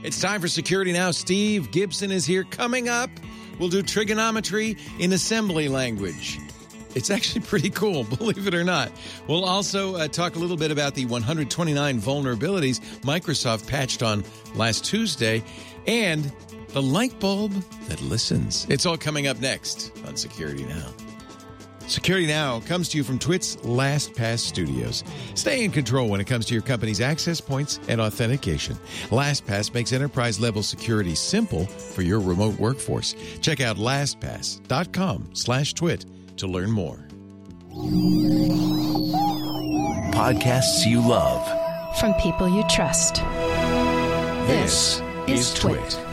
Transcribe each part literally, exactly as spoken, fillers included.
It's time for Security Now. Steve Gibson is here. Coming up, we'll do trigonometry in assembly language. It's actually pretty cool, believe it or not. We'll also uh, talk a little bit about the one hundred twenty-nine vulnerabilities Microsoft patched on last Tuesday and the light bulb that listens. It's all coming up next on Security Now. Security Now comes to you from Twit's LastPass Studios. Stay in control when it comes to your company's access points and authentication. LastPass makes enterprise-level security simple for your remote workforce. Check out lastpass.com slash twit to learn more. Podcasts you love. From people you trust. This, this is Twit. Twit.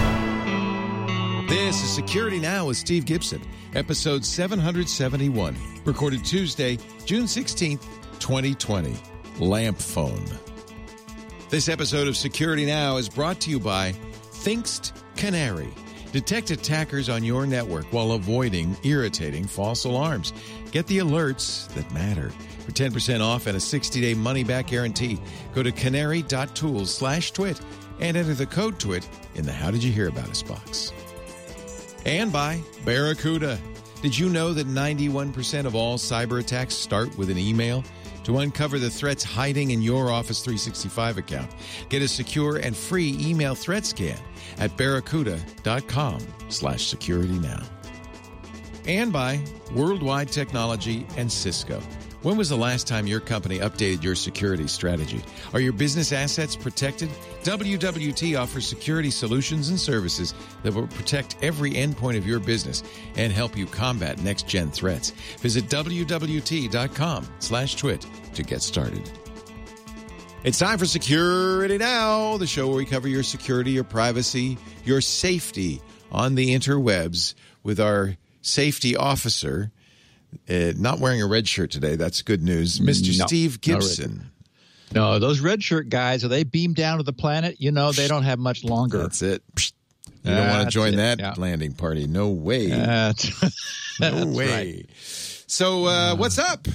This is Security Now with Steve Gibson, episode seven hundred seventy-one, recorded Tuesday, June sixteenth, twenty twenty. Lamp phone. This episode of Security Now is brought to you by Thinkst Canary. Detect attackers on your network while avoiding irritating false alarms. Get the alerts that matter. For ten percent off and a sixty-day money-back guarantee, go to canary.tools slash twit and enter the code TWIT in the How Did You Hear About Us box. And by Barracuda. Did you know that ninety-one percent of all cyber attacks start with an email? To uncover the threats hiding in your Office three sixty-five account, get a secure and free email threat scan at barracuda.com slash security now. And by Worldwide Technology and Cisco. When was the last time your company updated your security strategy? Are your business assets protected? W W T offers security solutions and services that will protect every endpoint of your business and help you combat next-gen threats. Visit W W T dot com slash twit to get started. It's time for Security Now, the show where we cover your security, your privacy, your safety on the interwebs with our safety officer. Uh, not wearing a red shirt today. That's good news. Mister No, Steve Gibson. No, those red shirt guys, are they beamed down to the planet? You know, they don't have much longer. That's it. You don't want to That's join it, that yeah. landing party. No way. That's, no that's way. right. So uh, what's up?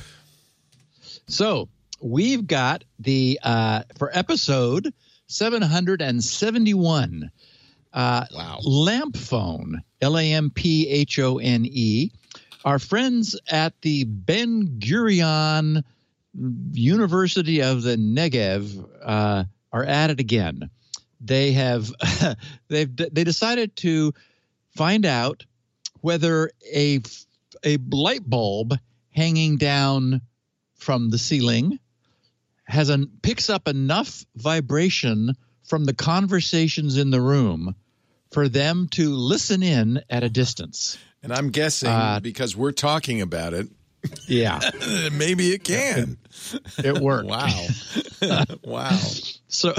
So we've got the, uh, for episode seven hundred seventy-one, uh, Wow. Lamp Phone, L A M P H O N E. Our friends at the Ben Gurion University of the Negev uh, are at it again. They have they've they decided to find out whether a a light bulb hanging down from the ceiling has an picks up enough vibration from the conversations in the room for them to listen in at a distance. And I'm guessing Uh, because we're talking about it, Yeah, maybe it can. it worked. Wow. Wow. So,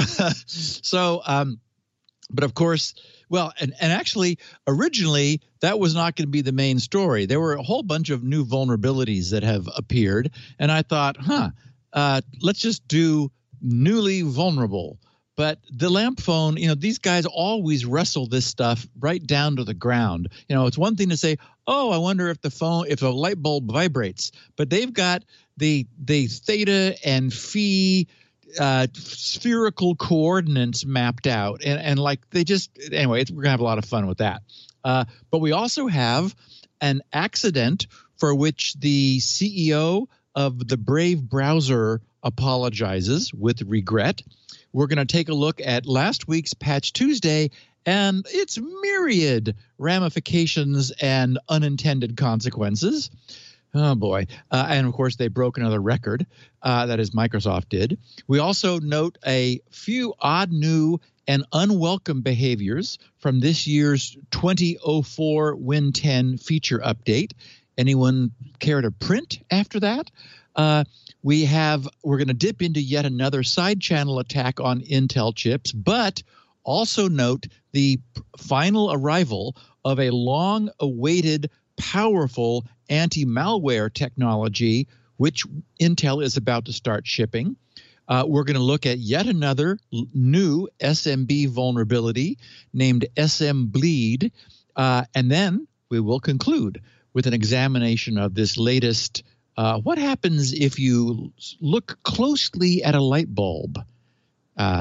so, um, but of course, well, and, and actually, originally, that was not going to be the main story. There were a whole bunch of new vulnerabilities that have appeared, and I thought, huh, uh, let's just do newly vulnerable. But the lamp phone, you know, these guys always wrestle this stuff right down to the ground. You know, it's one thing to say, oh, I wonder if the phone, if a light bulb vibrates, but they've got the the theta and phi uh, spherical coordinates mapped out. And, and like they just, anyway, it's, we're going to have a lot of fun with that. Uh, but we also have an accident for which the C E O of the Brave browser apologizes with regret. We're going to take a look at last week's Patch Tuesday and its myriad ramifications and unintended consequences. Oh, boy. Uh, and, of course, they broke another record. Uh, that is, Microsoft did. We also note a few odd new and unwelcome behaviors from this year's twenty oh four Win ten feature update. Anyone care to print after that? Uh, we have, we're going to dip into yet another side channel attack on Intel chips, but also note the final arrival of a long awaited, powerful anti-malware technology, which Intel is about to start shipping. Uh, we're going to look at yet another l- new S M B vulnerability named S M Bleed. Uh, and then we will conclude with an examination of this latest Uh, what happens if you look closely at a light bulb uh,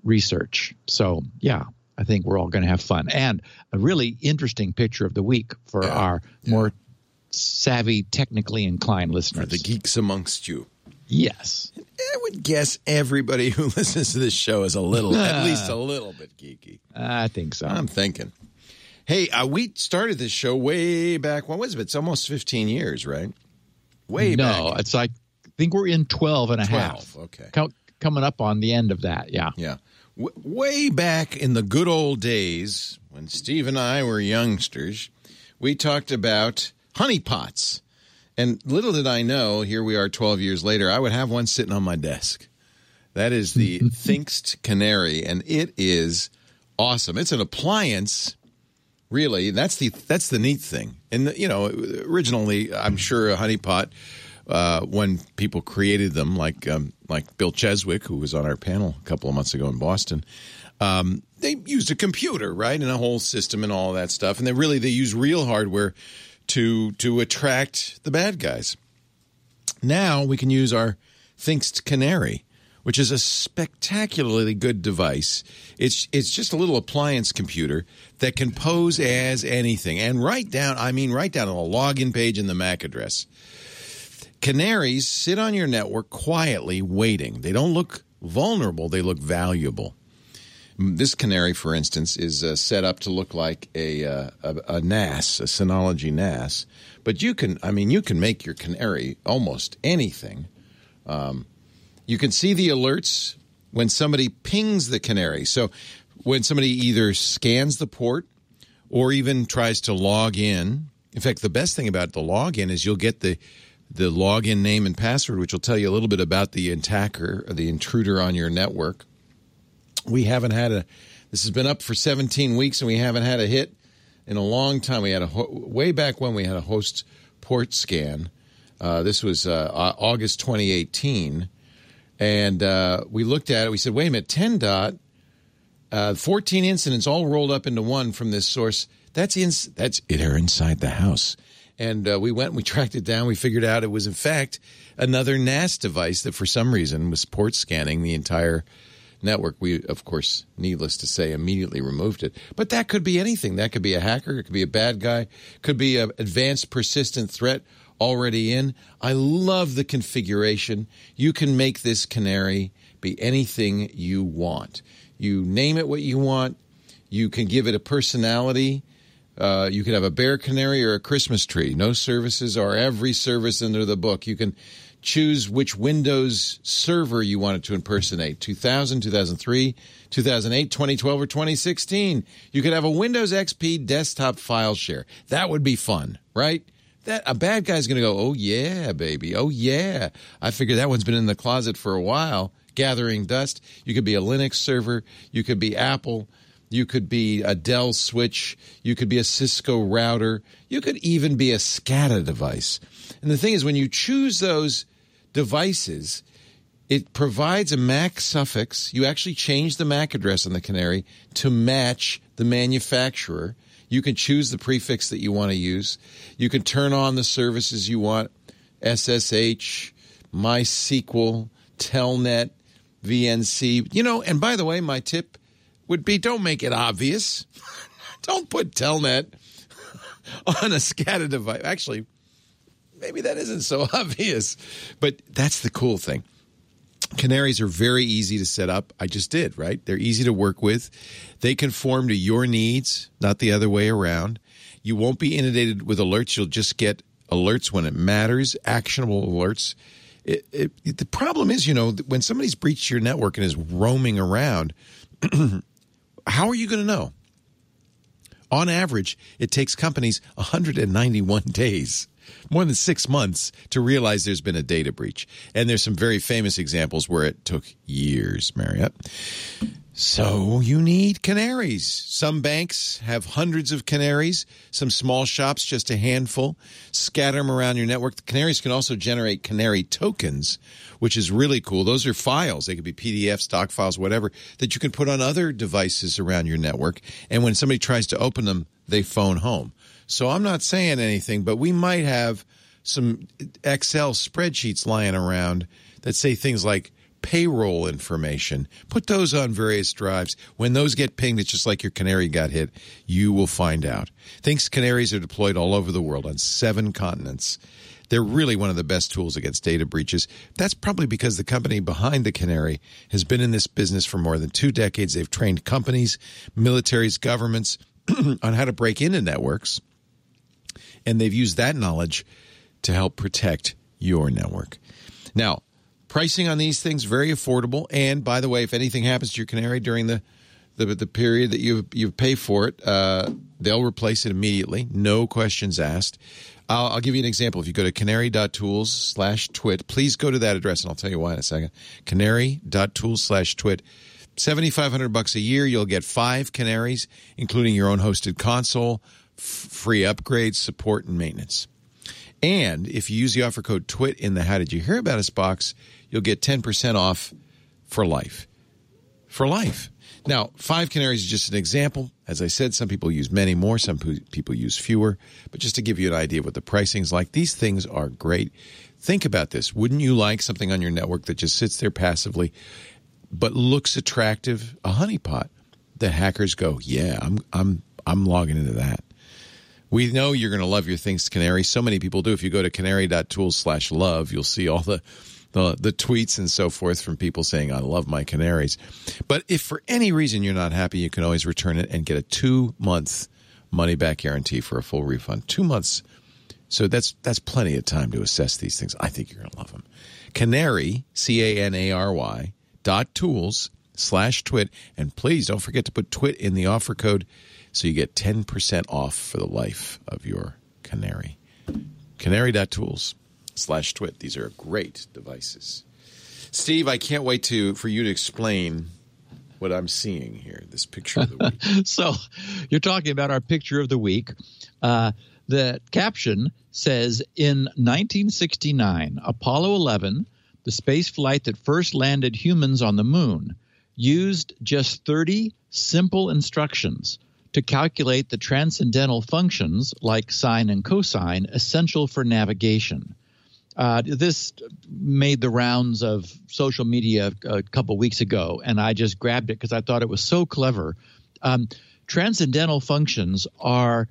research. So, yeah, I think we're all going to have fun. And a really interesting picture of the week for yeah, our yeah. more savvy, technically inclined listeners. For the geeks amongst you. Yes. I would guess everybody who listens to this show is a little, at least a little bit geeky. I think so. I'm thinking. Hey, uh, we started this show way back. What was it? It's almost fifteen years, right? Way no, back. No, it's like, I think we're in twelve and a half. twelve, okay. Co- coming up on the end of that, yeah. Yeah. W- way back in the good old days, when Steve and I were youngsters, we talked about honeypots. And little did I know, here we are twelve years later, I would have one sitting on my desk. That is the Thinkst Canary, and it is awesome. It's an appliance, really. That's the that's the neat thing. And, you know, originally, I'm sure a honeypot, uh, when people created them, like um, like Bill Cheswick, who was on our panel a couple of months ago in Boston, um, they used a computer, right, and a whole system and all that stuff. And they really, they use real hardware to to attract the bad guys. Now we can use our Thinkst Canary, which is a spectacularly good device. It's it's just a little appliance computer that can pose as anything and write down, I mean, write down on a login page in the M A C address. Canaries sit on your network quietly waiting. They don't look vulnerable. They look valuable. This canary, for instance, is uh, set up to look like a, uh, a a N A S, a Synology N A S. But you can, I mean, you can make your canary almost anything. Um, you can see the alerts when somebody pings the canary. So when somebody either scans the port or even tries to log in. In fact, the best thing about the login is you'll get the the login name and password, which will tell you a little bit about the attacker or the intruder on your network. We haven't had a – this has been up for seventeen weeks, and we haven't had a hit in a long time. We had a – way back when we had a host port scan. Uh, this was uh, August twenty eighteen. And uh, we looked at it. We said, wait a minute, ten dot, uh, fourteen incidents all rolled up into one from this source. That's in, that's they're inside the house. And uh, we went and we tracked it down. We figured out it was, in fact, another N A S device that for some reason was port scanning the entire network. We, of course, needless to say, immediately removed it. But that could be anything. That could be a hacker. It could be a bad guy. Could be an advanced persistent threat already in. I love the configuration. You can make this canary be anything you want. You name it what you want. You can give it a personality. Uh, you could have a bear canary or a Christmas tree. No services or every service under the book. You can choose which Windows server you want it to impersonate. two thousand, two thousand three, two thousand eight, twenty twelve, or twenty sixteen. You could have a Windows X P desktop file share. That would be fun, right? That a bad guy's going to go, oh, yeah, baby. Oh, yeah. I figure that one's been in the closet for a while, gathering dust. You could be a Linux server. You could be Apple. You could be a Dell switch. You could be a Cisco router. You could even be a SCADA device. And the thing is, when you choose those devices, it provides a M A C suffix. You actually change the M A C address on the canary to match the manufacturer. You can choose the prefix that you want to use. You can turn on the services you want, S S H, MySQL, Telnet, V N C. You know, and by the way, my tip would be don't make it obvious. Don't put Telnet on a SCADA device. Actually, maybe that isn't so obvious. But that's the cool thing. Canaries are very easy to set up. I just did, right? They're easy to work with. They conform to your needs, not the other way around. You won't be inundated with alerts. You'll just get alerts when it matters, actionable alerts. It, it, it, the problem is, you know, when somebody's breached your network and is roaming around, how are you going to know? On average, it takes companies one hundred ninety-one days, more than six months, to realize there's been a data breach. And there's some very famous examples where it took years, Marriott. So you need canaries. Some banks have hundreds of canaries. Some small shops, just a handful. Scatter them around your network. The canaries can also generate canary tokens, which is really cool. Those are files. They could be P D Fs, stock files, whatever, that you can put on other devices around your network. And when somebody tries to open them, they phone home. So I'm not saying anything, but we might have some Excel spreadsheets lying around that say things like payroll information. Put those on various drives. When those get pinged, it's just like your canary got hit. You will find out. Think's canaries are deployed all over the world on seven continents. They're really one of the best tools against data breaches. That's probably because the company behind the canary has been in this business for more than two decades. They've trained companies, militaries, governments on how to break into networks, and they've used that knowledge to help protect your network. Now, pricing on these things, very affordable. And by the way, if anything happens to your canary during the the, the period that you you pay for it, uh, they'll replace it immediately. No questions asked. I'll, I'll give you an example. If you go to canary.tools slash twit, please go to that address, and I'll tell you why in a second. Canary.tools slash twit. seventy-five hundred bucks a year. You'll get five canaries, including your own hosted console, f- free upgrades, support, and maintenance. And if you use the offer code TWIT in the How Did You Hear About Us box, you'll get ten percent off for life. For life. Now, five canaries is just an example. As I said, some people use many more. Some people use fewer. But just to give you an idea of what the pricing is like, these things are great. Think about this. Wouldn't you like something on your network that just sits there passively but looks attractive? A honeypot that hackers go, yeah, I'm I'm I'm logging into that. We know you're going to love your Things Canary. So many people do. If you go to canary.tools slash love, you'll see all the, the the tweets and so forth from people saying, I love my canaries. But if for any reason you're not happy, you can always return it and get a two-month money-back guarantee for a full refund. Two months. So that's that's plenty of time to assess these things. I think you're going to love them. Canary, C A N A R Y, dot tools slash twit. And please don't forget to put twit in the offer code so you get ten percent off for the life of your canary. Canary.tools slash twit. These are great devices. Steve, I can't wait to for you to explain what I'm seeing here, this picture of the week. So you're talking about our picture of the week. Uh, the caption says, in nineteen sixty-nine, Apollo eleven, the space flight that first landed humans on the moon, used just thirty simple instructions to calculate the transcendental functions like sine and cosine essential for navigation. Uh, this made the rounds of social media a couple weeks ago, and I just grabbed it because I thought it was so clever. Um, transcendental functions are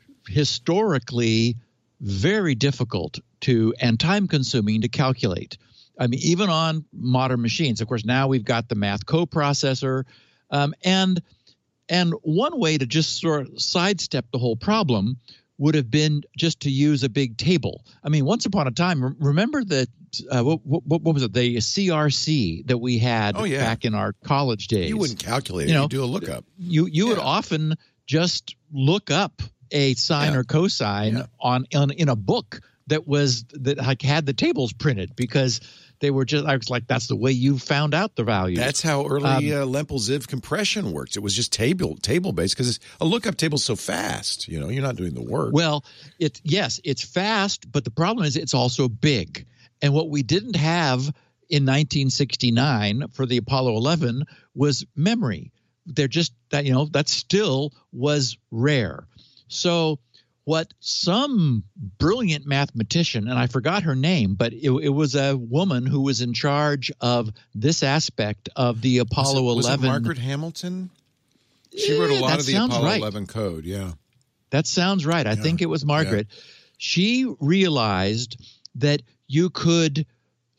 historically very difficult to and time-consuming to calculate. I mean, even on modern machines. Of course, now we've got the math coprocessor, um, and And one way to just sort of sidestep the whole problem would have been just to use a big table. I mean, once upon a time, remember that uh, what, what, what was it? The C R C that we had oh, yeah. back in our college days. You wouldn't calculate it. You know, You'd do a lookup. You you yeah. would often just look up a sine yeah. or cosine yeah. on, on in a book that was that like had the tables printed because they were just, I was like, that's the way you found out the value. That's how early um, uh, Lempel-Ziv compression worked. It was just table table based because a lookup table's so fast. You know, you're not doing the work. Well, it yes, it's fast, but the problem is it's also big. And what we didn't have in nineteen sixty-nine for the Apollo eleven was memory. They're just that you know that still was rare. So what some brilliant mathematician, and I forgot her name, but it, it was a woman who was in charge of this aspect of the Apollo was it, eleven. Was it Margaret Hamilton? She wrote a lot that of the sounds Apollo right. eleven code, yeah. That sounds right. I yeah. think it was Margaret. Yeah. She realized that you could,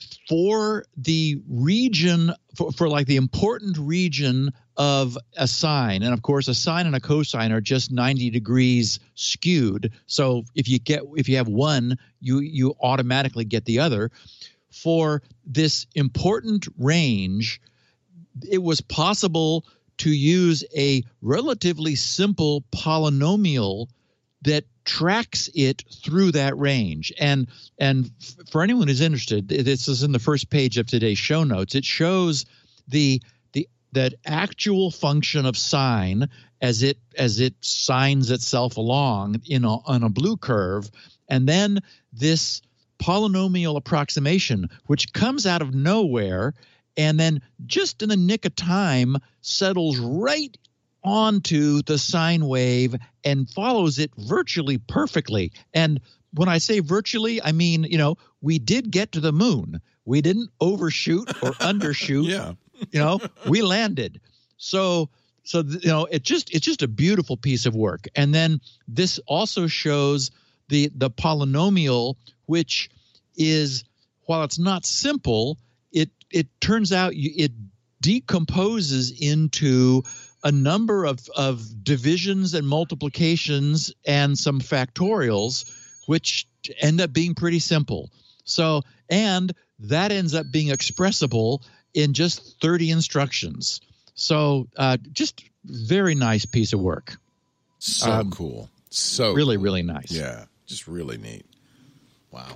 for the region, for, for like the important region of a sine, and of course a sine and a cosine are just ninety degrees skewed. So if you get if you have one, you you automatically get the other. For this important range, it was possible to use a relatively simple polynomial that tracks it through that range. And and for anyone who's interested, this is in the first page of today's show notes. It shows the the that actual function of sine as it as it sines itself along in a, on a blue curve, and then this polynomial approximation, which comes out of nowhere and then just in the nick of time settles right onto the sine wave and follows it virtually perfectly. And when I say virtually, I mean, you know, we did get to the moon. we didn't overshoot or undershoot. Yeah. You know, we landed. So, so you know, it just it's just a beautiful piece of work. And then this also shows the the polynomial, which is, while it's not simple, it it turns out you, it decomposes into a number of of divisions and multiplications and some factorials, which end up being pretty simple. So, and that ends up being expressible in just thirty instructions. So uh, just very nice piece of work. So Um, cool. So Really, cool. really nice. Yeah, just really neat. Wow.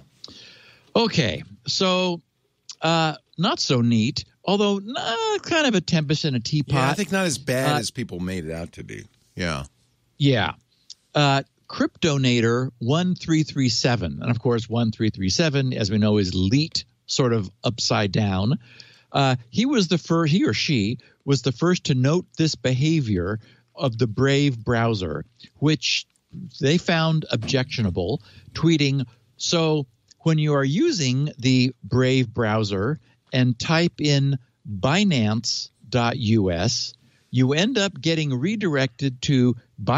Okay, so uh, not so neat, although uh, kind of a tempest in a teapot. Yeah, I think not as bad Uh, as people made it out to be. Yeah. Yeah. Uh, Cryptonator one three three seven. And of course, one three three seven, as we know, is Leet, sort of upside down. Uh, he was the first, he or she was the first to note this behavior of the Brave browser, which they found objectionable, tweeting, so when you are using the Brave browser and type in binance dot U S, you end up getting redirected to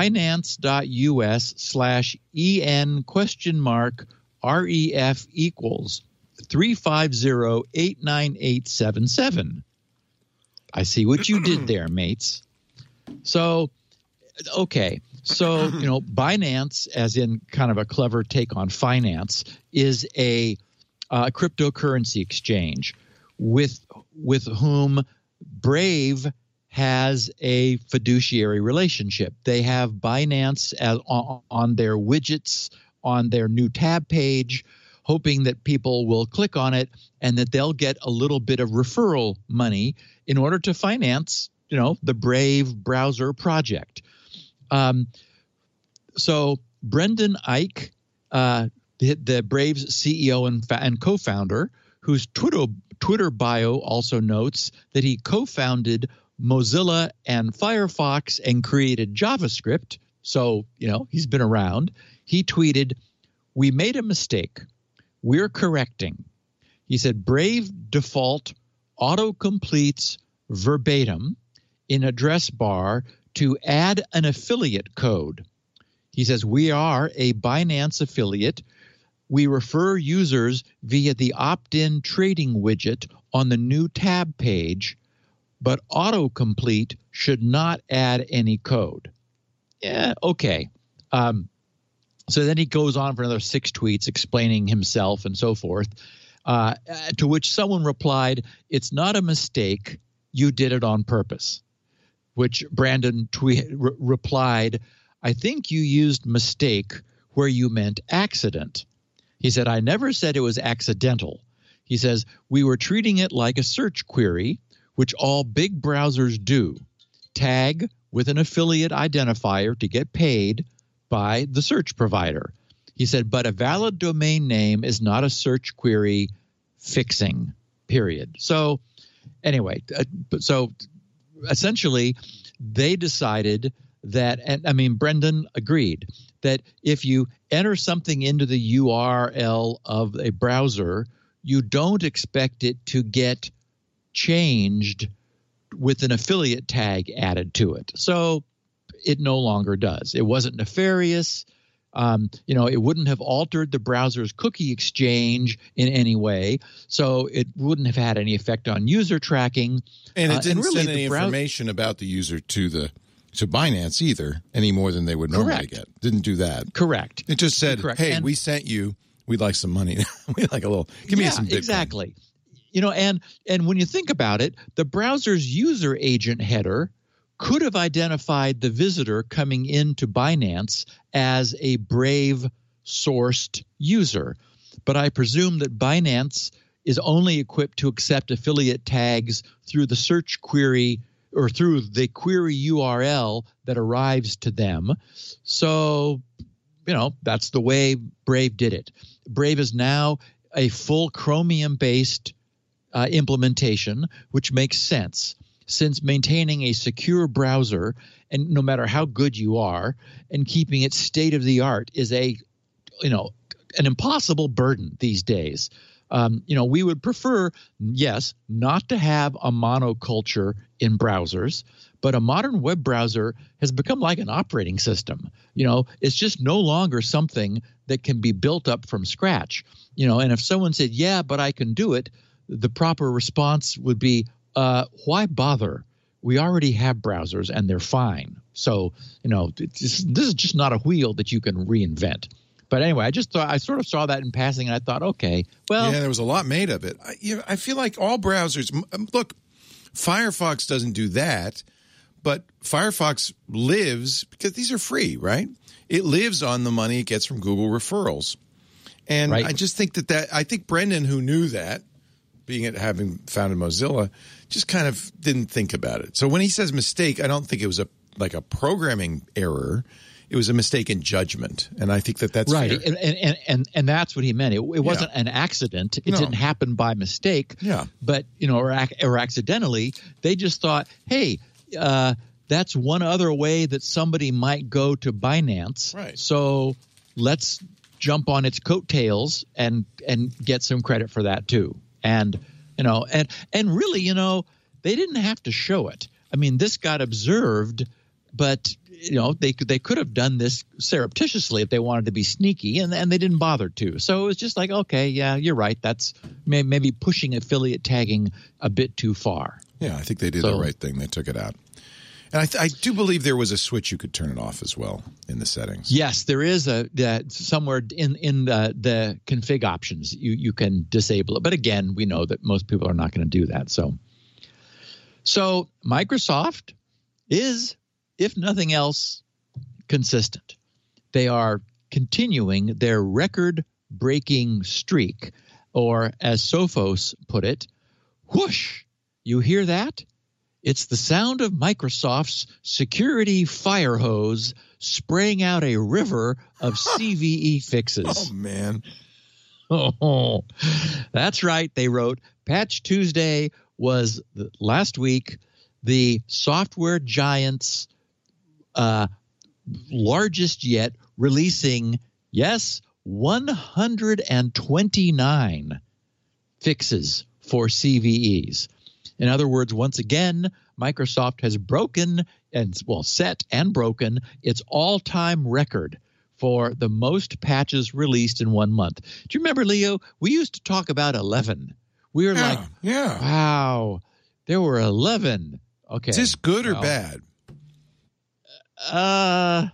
binance.us slash en question mark ref equals three five zero eight nine eight seven seven. I see what you did there, mates. So, okay. So, you know, Binance, as in kind of a clever take on finance, is a uh, cryptocurrency exchange with with whom Brave has a fiduciary relationship. They have Binance as, on, on their widgets on their new tab page, hoping that people will click on it and that they'll get a little bit of referral money in order to finance, you know, the Brave browser project. Um, so Brendan Eich, uh, the, the Brave's C E O and, fa- and co-founder, whose Twitter Twitter bio also notes that he co-founded Mozilla and Firefox and created JavaScript. So, you know, he's been around. He tweeted, "We made a mistake. We're correcting." He said, "Brave default auto-completes verbatim in address bar to add an affiliate code." He says, "We are a Binance affiliate. We refer users via the opt-in trading widget on the new tab page, but autocomplete should not add any code." Yeah, okay. Um, so then he goes on for another six tweets explaining himself and so forth, uh, to which someone replied, "It's not a mistake. You did it on purpose." Which Brandon tweet, re- replied, "I think you used mistake where you meant accident." He said, "I never said it was accidental." He says, "We were treating it like a search query, which all big browsers do. Tag with an affiliate identifier to get paid by the search provider." He said, "But a valid domain name is not a search query fixing, period." So anyway, uh, so essentially they decided that, and I mean, Brendan agreed, that if you enter something into the U R L of a browser, you don't expect it to get changed with an affiliate tag added to it. So it no longer does. It wasn't nefarious. Um, you know, it wouldn't have altered the browser's cookie exchange in any way. So it wouldn't have had any effect on user tracking. And it Uh, didn't really send any the brow- information about the user to the to Binance either, any more than they would normally Correct. get. Didn't do that. Correct. It just said, Correct. "Hey, And- we sent you. We'd like some money. We'd like a little. Give me yeah, some Bitcoin." exactly. You know, and and when you think about it, the browser's user agent header could have identified the visitor coming into Binance as a Brave sourced user. But I presume that Binance is only equipped to accept affiliate tags through the search query or through the query U R L that arrives to them. So, you know, that's the way Brave did it. Brave is now a full Chromium-based uh, implementation, which makes sense, since maintaining a secure browser, and no matter how good you are, and keeping it state of the art is a, you know, an impossible burden these days. Um, you know, we would prefer, yes, not to have a monoculture in browsers, but a modern web browser has become like an operating system. You know, it's just no longer something that can be built up from scratch. You know, and if someone said, yeah, but I can do it, the proper response would be, uh, why bother? We already have browsers and they're fine. So, you know, this is just not a wheel that you can reinvent. But anyway, I just thought I sort of saw that in passing, and I thought, okay, well, yeah, there was a lot made of it. I, you know, I feel like all browsers. Look, Firefox doesn't do that, but Firefox lives because these are free, right? It lives on the money it gets from Google referrals, and right. I just think that that I think Brendan, who knew that, being it having founded Mozilla, just kind of didn't think about it. So when he says mistake, I don't think it was a like a programming error. It was a mistake in judgment, and I think that that's right. fair. And, and and and that's what he meant. It, it wasn't yeah. an accident. It no. didn't happen by mistake. Yeah. But you know, or, or accidentally, they just thought, hey, uh, that's one other way that somebody might go to Binance. Right. So let's jump on its coattails and and get some credit for that too. And you know, and and really, you know, they didn't have to show it. I mean, this got observed, but you know, they could they could have done this surreptitiously if they wanted to be sneaky, and and they didn't bother to. So it was just like, okay, yeah, you're right. That's may, maybe pushing affiliate tagging a bit too far. Yeah, I think they did so, the right thing. They took it out. And I, th- I do believe there was a switch you could turn it off as well in the settings. Yes, there is a uh, somewhere in in the, the config options you you can disable it. But again, we know that most people are not going to do that. So, so Microsoft is, if nothing else, consistent. They are continuing their record-breaking streak, or as Sophos put it, whoosh! You hear that? It's the sound of Microsoft's security fire hose spraying out a river of C V E fixes. Oh, man. Oh, that's right. They wrote, Patch Tuesday was the, last week the software giant's uh, largest yet, releasing, yes, one hundred twenty-nine fixes for C V Es. In other words, once again, Microsoft has broken and, well, set and broken its all-time record for the most patches released in one month. Do you remember, Leo? We used to talk about eleven. We were yeah, like, yeah. wow, there were eleven. Okay. Is this good or well, bad? Uh,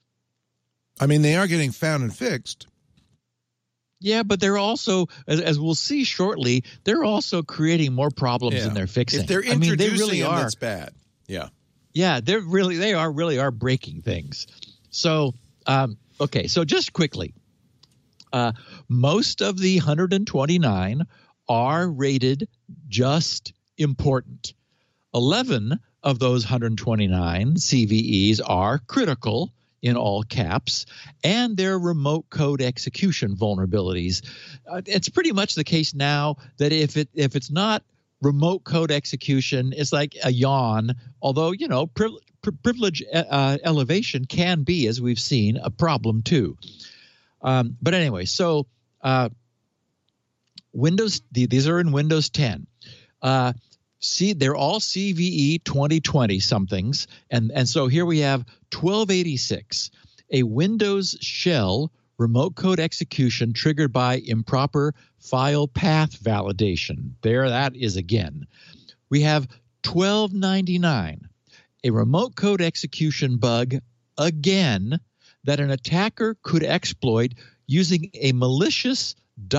I mean, they are getting found and fixed. Yeah, but they're also, as, as we'll see shortly, they're also creating more problems yeah. than they're fixing. If they're I mean, they introducing really them, are. that's bad. Yeah. Yeah, they're really, they are really are breaking things. So, um, okay, so just quickly, uh, most of the one hundred twenty-nine are rated just important. eleven of those one hundred twenty-nine C V Es are critical, in all caps, and their remote code execution vulnerabilities. Uh, it's pretty much the case now that if it if it's not remote code execution, it's like a yawn, although, you know, pri- pri- privilege uh, elevation can be, as we've seen, a problem too. Um, but anyway, so uh, Windows, these are in Windows ten. Uh, See, they're all C V E twenty twenty somethings, and and so here we have twelve eighty-six, a Windows shell remote code execution triggered by improper file path validation. There that is again. We have twelve ninety-nine, a remote code execution bug again that an attacker could exploit using a malicious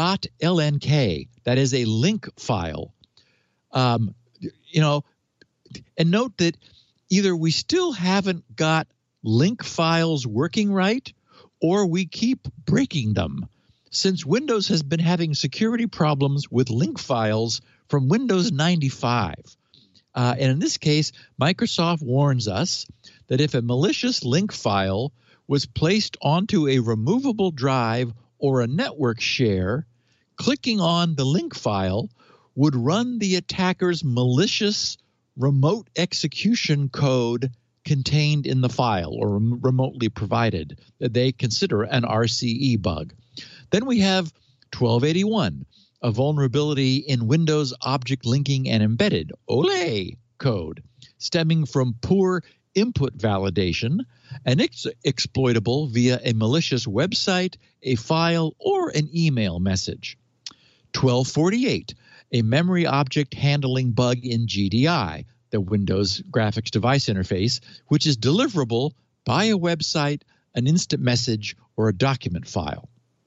.lnk, that is a link file. Um, You know, and note that either we still haven't got link files working right, or we keep breaking them, since Windows has been having security problems with link files from Windows ninety-five. Uh, and in this case, Microsoft warns us that if a malicious link file was placed onto a removable drive or a network share, clicking on the link file would run the attacker's malicious remote execution code contained in the file, or rem- remotely provided, that they consider an R C E bug. Then we have twelve eighty-one, a vulnerability in Windows Object Linking and Embedded, O L E, code, stemming from poor input validation and ex- exploitable via a malicious website, a file, or an email message. twelve forty-eight, a memory object handling bug in G D I, the Windows Graphics Device Interface, which is deliverable by a website, an instant message, or a document file.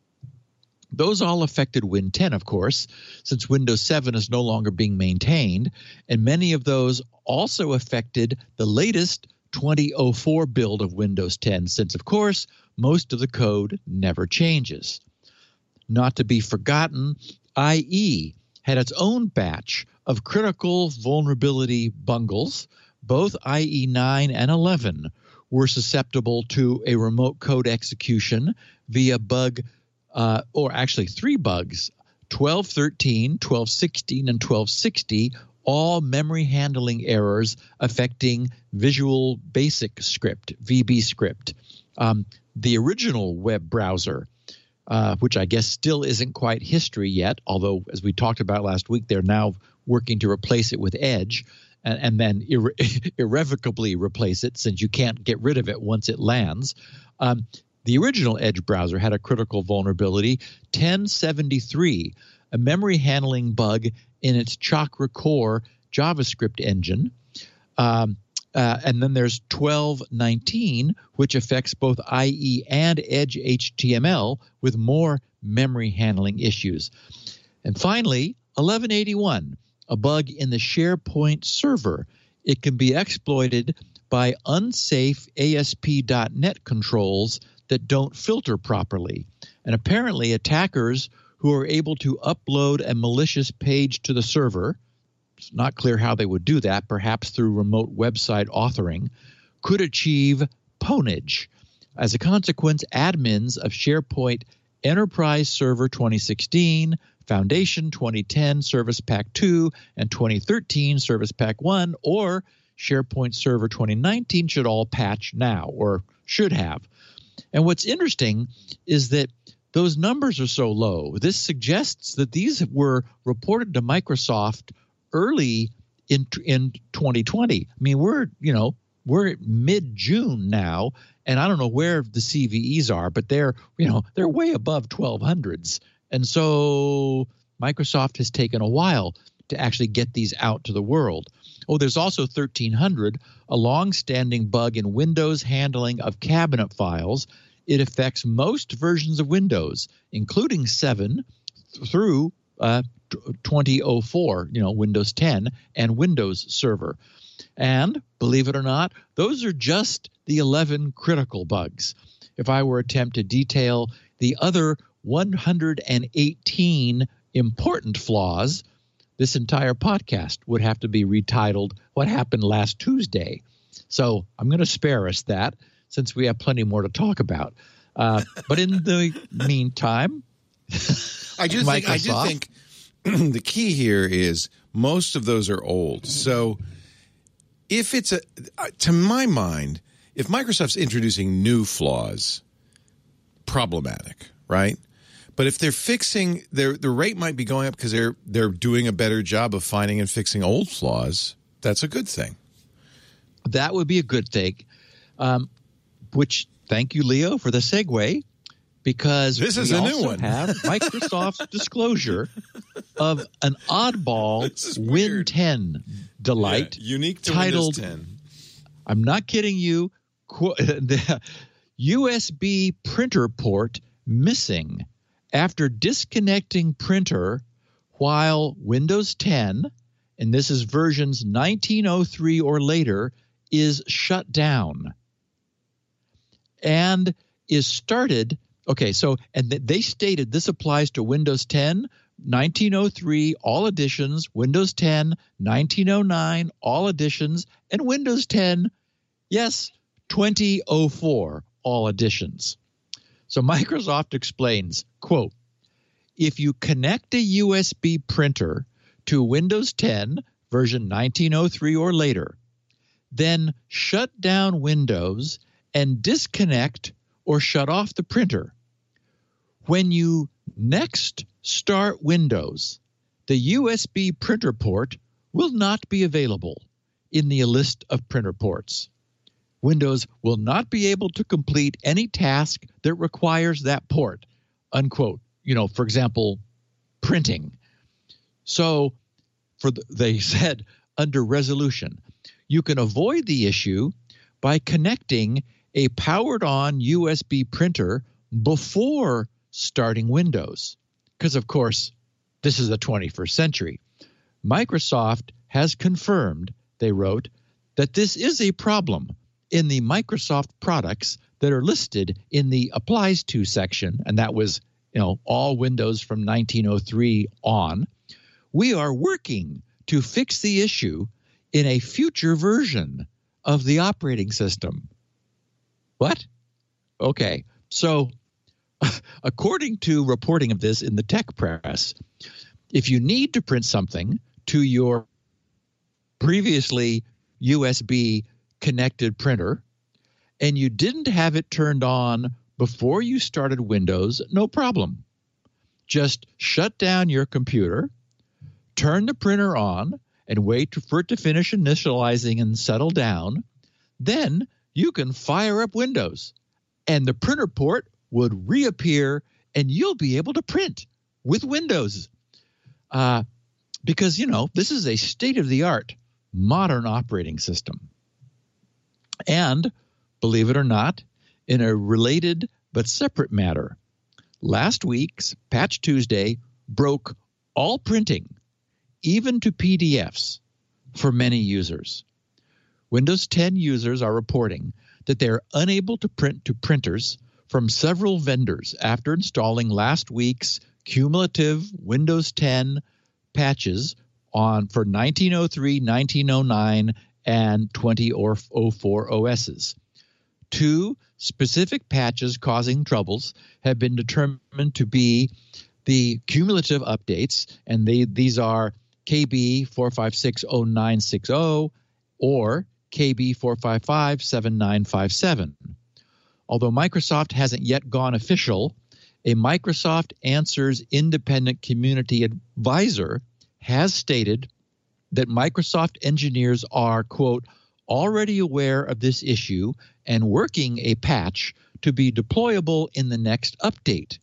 Those all affected Win ten, of course, since Windows seven is no longer being maintained, and many of those also affected the latest twenty oh four build of Windows ten, since, of course, most of the code never changes. Not to be forgotten, I E had its own batch of critical vulnerability bungles. Both I E nine and eleven were susceptible to a remote code execution via bug, uh, or actually three bugs, twelve thirteen, twelve sixteen, and twelve sixty, all memory handling errors affecting Visual Basic Script, V B Script, um, the original web browser, uh, which I guess still isn't quite history yet, although, as we talked about last week, they're now working to replace it with Edge, and, and then irre- irrevocably replace it since you can't get rid of it once it lands. Um, the original Edge browser had a critical vulnerability, ten seventy-three, a memory handling bug in its Chakra Core JavaScript engine. Um, uh, and then there's twelve nineteen, which affects both I E and Edge H T M L with more memory handling issues. And finally, eleven eighty-one, a bug in the SharePoint server. It can be exploited by unsafe A S P dot net controls that don't filter properly. And apparently attackers who are able to upload a malicious page to the server, it's not clear how they would do that, perhaps through remote website authoring, could achieve pwnage. As a consequence, admins of SharePoint Enterprise Server twenty sixteen, Foundation twenty ten, Service Pack two, and twenty thirteen, Service Pack one, or SharePoint Server twenty nineteen should all patch now, or should have. And what's interesting is that those numbers are so low. This suggests that these were reported to Microsoft early in in twenty twenty. I mean, we're, you know, we're mid-June now, and I don't know where the C V Es are, but they're, you know, they're way above twelve hundreds. And so Microsoft has taken a while to actually get these out to the world. Oh, there's also thirteen hundred, a long-standing bug in Windows handling of cabinet files. It affects most versions of Windows, including seven through uh, twenty oh four, you know, Windows ten and Windows Server. And believe it or not, those are just the eleven critical bugs. If I were to attempt to detail the other one hundred eighteen important flaws, this entire podcast would have to be retitled What Happened Last Tuesday. So I'm going to spare us that, since we have plenty more to talk about. Uh, but in the meantime, I do think I do think the key here is most of those are old. So if it's a, to my mind, if Microsoft's introducing new flaws, problematic, right? But if they're fixing, their the rate might be going up because they're they're doing a better job of finding and fixing old flaws. That's a good thing. That would be a good thing. Um, which, thank you, Leo, for the segue, because this is we a also new one. have Microsoft's disclosure of an oddball Win ten delight, yeah, unique to titled, Windows ten. I'm not kidding you, the U S B printer port missing after disconnecting printer while Windows ten, and this is versions nineteen oh three or later, is shut down and is started. Okay, so and they stated this applies to Windows ten, nineteen oh three, all editions, Windows ten, nineteen oh nine, all editions, and Windows ten, yes, twenty oh four, all editions. So Microsoft explains, quote, if you connect a U S B printer to Windows ten, version nineteen oh three or later, then shut down Windows and disconnect or shut off the printer. When you next start Windows, the U S B printer port will not be available in the list of printer ports. Windows will not be able to complete any task that requires that port, unquote. You know, for example, printing. So for the, they said under resolution, you can avoid the issue by connecting a powered-on U S B printer before starting Windows. Because, of course, this is the twenty-first century. Microsoft has confirmed, they wrote, that this is a problem in the Microsoft products that are listed in the Applies To section, and that was, you know, all Windows from nineteen oh three on. We are working to fix the issue in a future version of the operating system. What? Okay. So, according to reporting of this in the tech press, if you need to print something to your previously U S B connected printer and you didn't have it turned on before you started Windows, no problem. Just shut down your computer, turn the printer on, and wait for it to finish initializing and settle down. Then you can fire up Windows, and the printer port would reappear, and you'll be able to print with Windows. Uh, because, you know, this is a state-of-the-art modern operating system. And, believe it or not, in a related but separate matter, last week's Patch Tuesday broke all printing, even to P D Fs, for many users. Windows ten users are reporting that they're unable to print to printers from several vendors after installing last week's cumulative Windows ten patches on for nineteen oh three, nineteen oh nine, and twenty oh four O Ss. Two specific patches causing troubles have been determined to be the cumulative updates, and they, these are K B four five six oh nine six oh or K B four five five seven nine five seven. Although Microsoft hasn't yet gone official, a Microsoft Answers independent community advisor has stated that Microsoft engineers are, quote, already aware of this issue and working a patch to be deployable in the next update.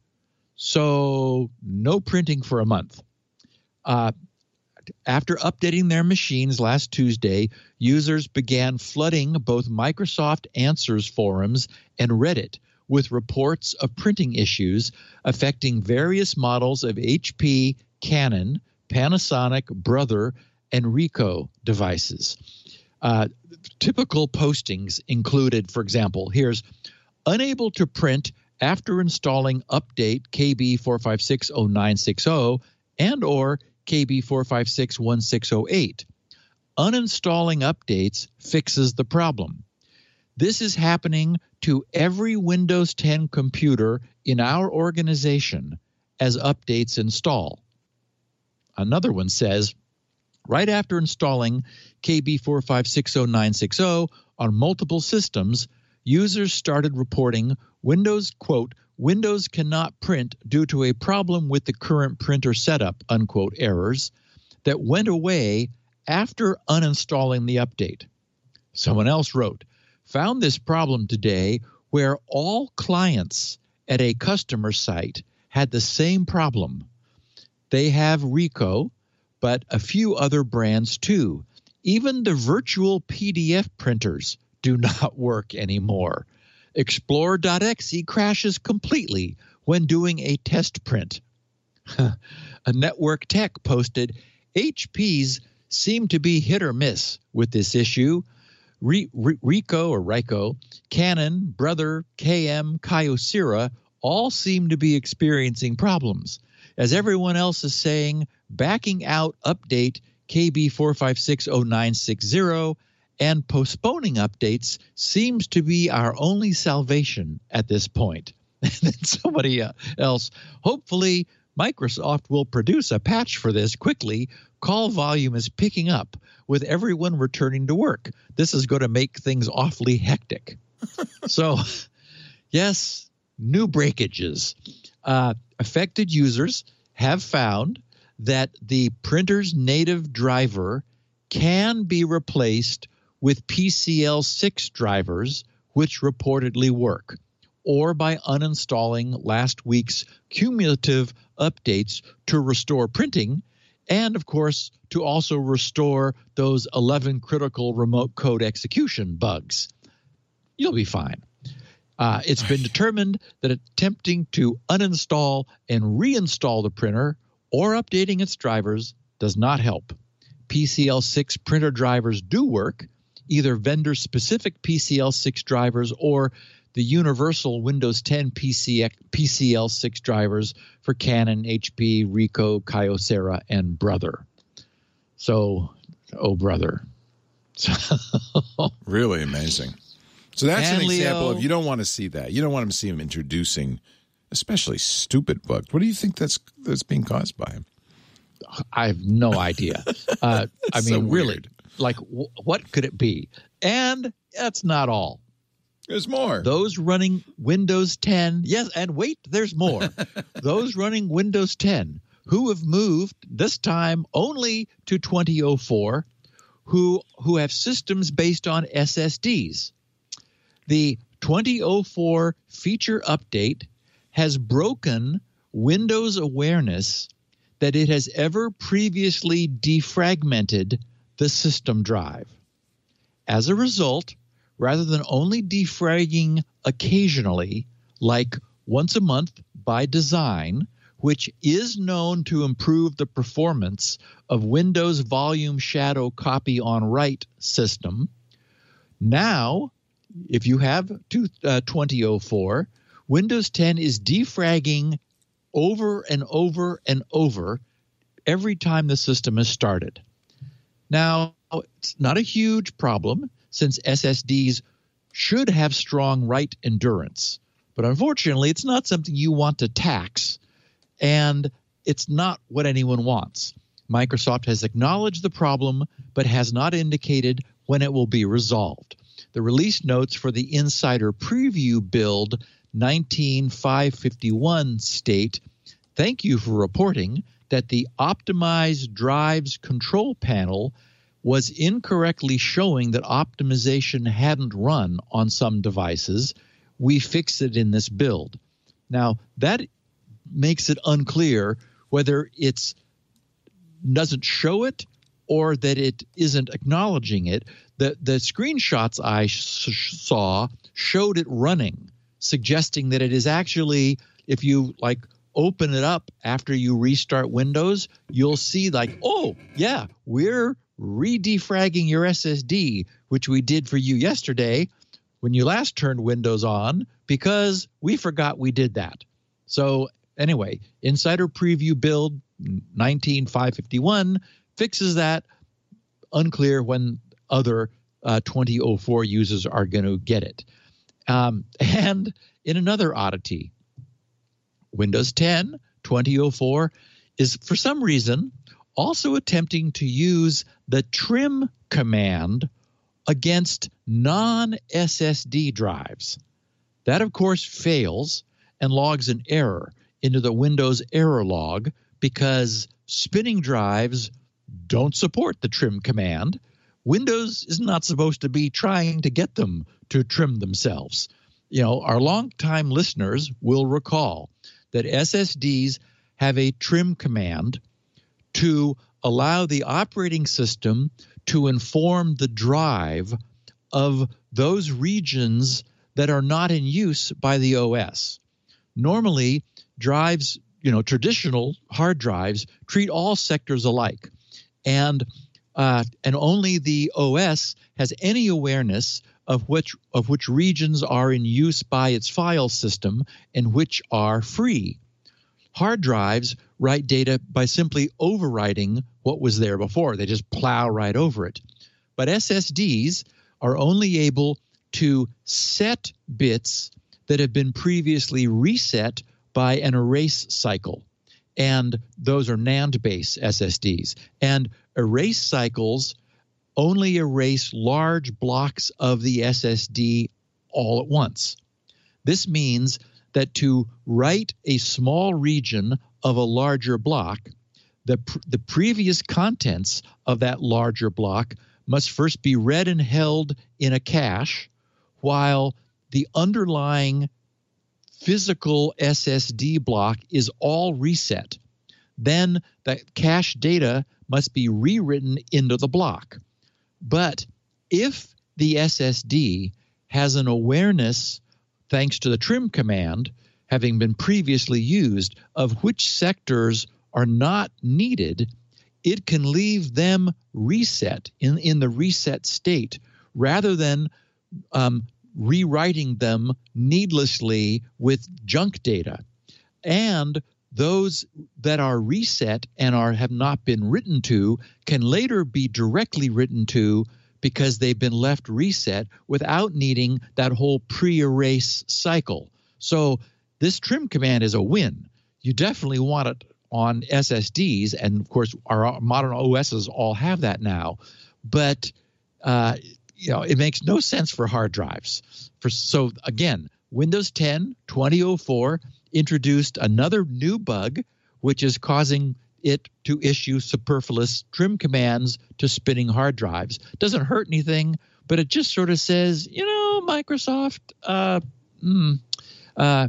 So no printing for a month. Uh, after updating their machines last Tuesday, users began flooding both Microsoft Answers forums and Reddit with reports of printing issues affecting various models of H P, Canon, Panasonic, Brother, and Ricoh devices. Uh, typical postings included, for example, here's unable to print after installing update K B four five six oh nine six oh and or K B four five six one six oh eight. Uninstalling updates fixes the problem. This is happening to every Windows ten computer in our organization as updates install. Another one says, right after installing K B four five six oh nine six oh on multiple systems, users started reporting Windows, quote, Windows cannot print due to a problem with the current printer setup, unquote, errors that went away after uninstalling the update. Someone else wrote, found this problem today where all clients at a customer site had the same problem. They have Ricoh, but a few other brands too. Even the virtual P D F printers do not work anymore. Explorer dot E X E crashes completely when doing a test print. A Network Tech posted, H Ps seem to be hit or miss with this issue. Re- Re- Ricoh or Ricoh, Canon, Brother, K M, Kyocera all seem to be experiencing problems. As everyone else is saying, backing out update K B four five six oh nine six oh and postponing updates seems to be our only salvation at this point. And then somebody else, hopefully Microsoft will produce a patch for this quickly. Call volume is picking up with everyone returning to work. This is going to make things awfully hectic. So, yes, new breakages. Uh, affected users have found that the printer's native driver can be replaced with P C L six drivers, which reportedly work, or by uninstalling last week's cumulative updates to restore printing, and, of course, to also restore those eleven critical remote code execution bugs. You'll be fine. Uh, it's been determined that attempting to uninstall and reinstall the printer or updating its drivers does not help. P C L six printer drivers do work, either vendor-specific P C L six drivers or the universal Windows ten P C L six drivers for Canon, H P, Ricoh, Kyocera, and Brother. So, oh, Brother. Really amazing. So that's and an example Leo, of you don't want to see that. You don't want to see him introducing especially stupid bugs. What do you think that's that's being caused by him? I have no idea. Uh, I mean, so really, weird. like, w- what could it be? And that's not all. There's more. Those running Windows ten, yes, and wait, there's more. Those running Windows ten who have moved this time only to twenty oh four, who who have systems based on S S Ds. The twenty oh four feature update has broken Windows awareness that it has ever previously defragmented the system drive. As a result, rather than only defragging occasionally, like once a month by design, which is known to improve the performance of Windows Volume Shadow Copy on Write system, now, if you have twenty oh four, Windows ten is defragging over and over and over every time the system is started. Now, it's not a huge problem since S S Ds should have strong write endurance. But unfortunately, it's not something you want to tax, and it's not what anyone wants. Microsoft has acknowledged the problem, but has not indicated when it will be resolved. The release notes for the Insider Preview build nineteen point five fifty-one state, "Thank you for reporting that the optimized drives control panel was incorrectly showing that optimization hadn't run on some devices. We fixed it in this build." Now, that makes it unclear whether it doesn't show it or that it isn't acknowledging it. The, the screenshots I sh- saw showed it running, suggesting that it is actually, if you like open it up after you restart Windows, you'll see like, oh, yeah, we're re-defragging your S S D, which we did for you yesterday when you last turned Windows on, because we forgot we did that. So anyway, Insider Preview build nineteen point five fifty-one fixes that. Unclear when other uh, twenty oh four users are going to get it. Um, and in another oddity, Windows ten twenty oh four is for some reason also attempting to use the trim command against non-S S D drives. That, of course, fails and logs an error into the Windows error log because spinning drives don't support the trim command. Windows is not supposed to be trying to get them to trim themselves. You know, our longtime listeners will recall that S S Ds have a trim command to allow the operating system to inform the drive of those regions that are not in use by the O S. Normally, drives, you know, traditional hard drives treat all sectors alike, and uh, and only the O S has any awareness of which of which regions are in use by its file system and which are free. Hard drives write data by simply overwriting what was there before. They just plow right over it. But S S Ds are only able to set bits that have been previously reset by an erase cycle. And those are NAND-based S S Ds. And erase cycles only erase large blocks of the S S D all at once. This means that to write a small region of a larger block, the pr- the previous contents of that larger block must first be read and held in a cache, while the underlying physical S S D block is all reset. Then the cache data must be rewritten into the block. But if the S S D has an awareness, thanks to the trim command, having been previously used, of which sectors are not needed, it can leave them reset in, in the reset state rather than um, rewriting them needlessly with junk data. And those that are reset and are have not been written to can later be directly written to because they've been left reset without needing that whole pre-erase cycle. So this trim command is a win. You definitely want it on S S Ds, and of course our modern O Ss all have that now. But uh, you know, it makes no sense for hard drives. For so again, Windows ten twenty oh four introduced another new bug, which is causing it to issue superfluous trim commands to spinning hard drives. Doesn't hurt anything, but it just sort of says, you know, Microsoft. Uh, mm, uh,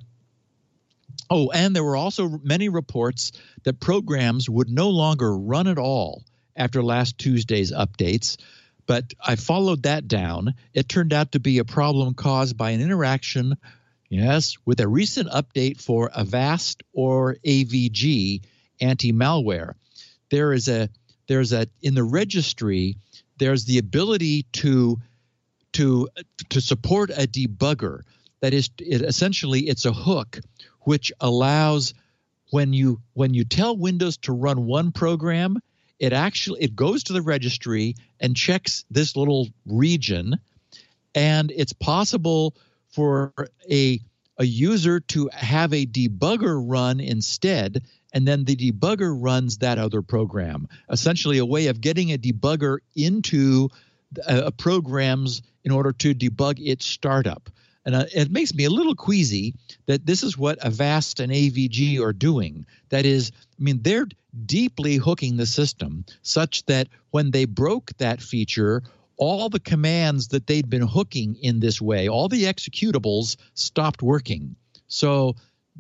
oh, and there were also many reports that programs would no longer run at all after last Tuesday's updates. But I followed that down. It turned out to be a problem caused by an interaction, yes, with a recent update for Avast or A V G anti-malware. There is a there's a in the registry, there's the ability to to to support a debugger. That is, it, essentially, it's a hook which allows when you when you tell Windows to run one program, it actually it goes to the registry and checks this little region, and it's possible for a a user to have a debugger run instead, and then the debugger runs that other program. Essentially, a way of getting a debugger into a, a program's in order to debug its startup. And uh, it makes me a little queasy that this is what Avast and A V G are doing. That is, I mean, they're deeply hooking the system such that when they broke that feature, all the commands that they'd been hooking in this way, all the executables stopped working. So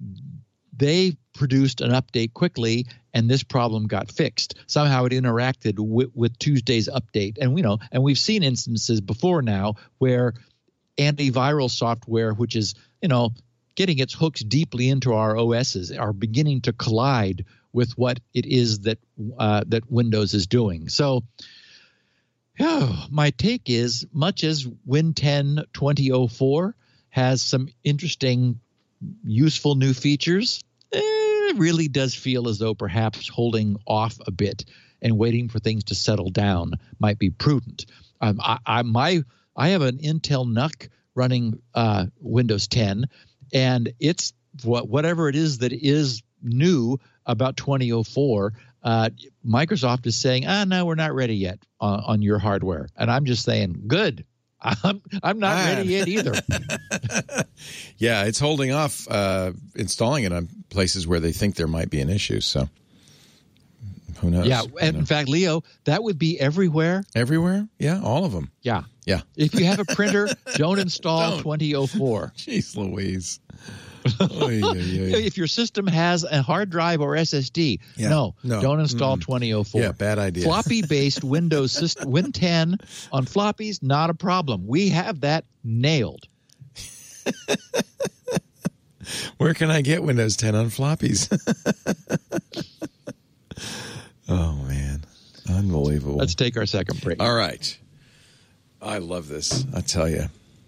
they produced an update quickly, and this problem got fixed. Somehow it interacted with, with Tuesday's update. And, you know, and we've seen instances before now where antiviral software, which is, you know, getting its hooks deeply into our O Ss, are beginning to collide with what it is that uh, that Windows is doing. So oh, my take is, much as Win ten twenty oh four has some interesting, useful new features, it really does feel as though perhaps holding off a bit and waiting for things to settle down might be prudent. Um, I, I my I have an Intel N U C running uh, Windows ten, and it's what whatever it is that is new about twenty oh four. Uh, Microsoft is saying, ah, no, we're not ready yet on, on your hardware, and I'm just saying, good. I'm I'm not ah. ready yet either. Yeah, it's holding off uh, installing it on places where they think there might be an issue. So who knows? Yeah, and in fact, Leo, that would be everywhere. Everywhere? Yeah, all of them. Yeah. Yeah. If you have a printer, don't install don't. twenty oh four. Jeez Louise. Oy, oy, oy. If your system has a hard drive or S S D, yeah. no, no, don't install mm. twenty oh four. Yeah, bad idea. Floppy-based Windows system, Win ten on floppies, not a problem. We have that nailed. Where can I get Windows ten on floppies? Oh, man. Unbelievable. Let's take our second break. All right. I love this, I tell you.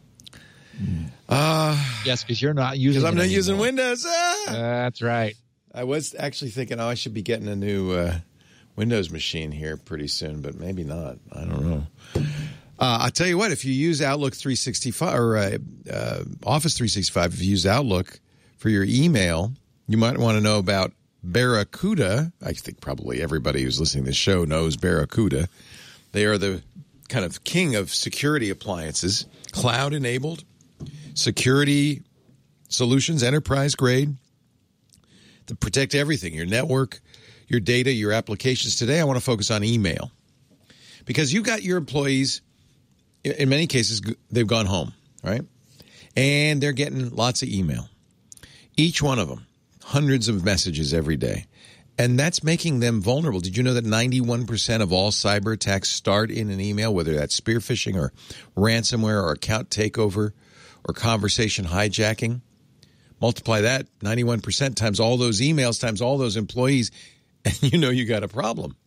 Uh, yes, because you're not using Because I'm not anymore. using Windows. Ah! That's right. I was actually thinking, oh, I should be getting a new uh, Windows machine here pretty soon, but maybe not. I don't know. Uh, I'll tell you what, if you use Outlook three sixty-five or uh, uh, Office three sixty-five, if you use Outlook for your email, you might want to know about Barracuda. I think probably everybody who's listening to this show knows Barracuda. They are the kind of king of security appliances, cloud-enabled security solutions, enterprise grade. to protect everything, your network, your data, your applications. Today, I want to focus on email because you got your employees, in many cases, they've gone home, right? And they're getting lots of email. Each one of them, hundreds of messages every day. And that's making them vulnerable. Did you know that ninety-one percent of all cyber attacks start in an email, whether that's spear phishing or ransomware or account takeover or conversation hijacking? Multiply that, ninety-one percent times all those emails times all those employees, and you know you got a problem.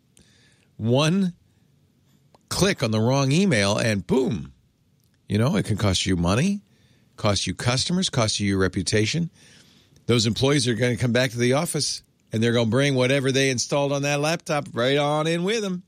One click on the wrong email and boom. You know, it can cost you money, cost you customers, cost you your reputation. Those employees are going to come back to the office and they're going to bring whatever they installed on that laptop right on in with them.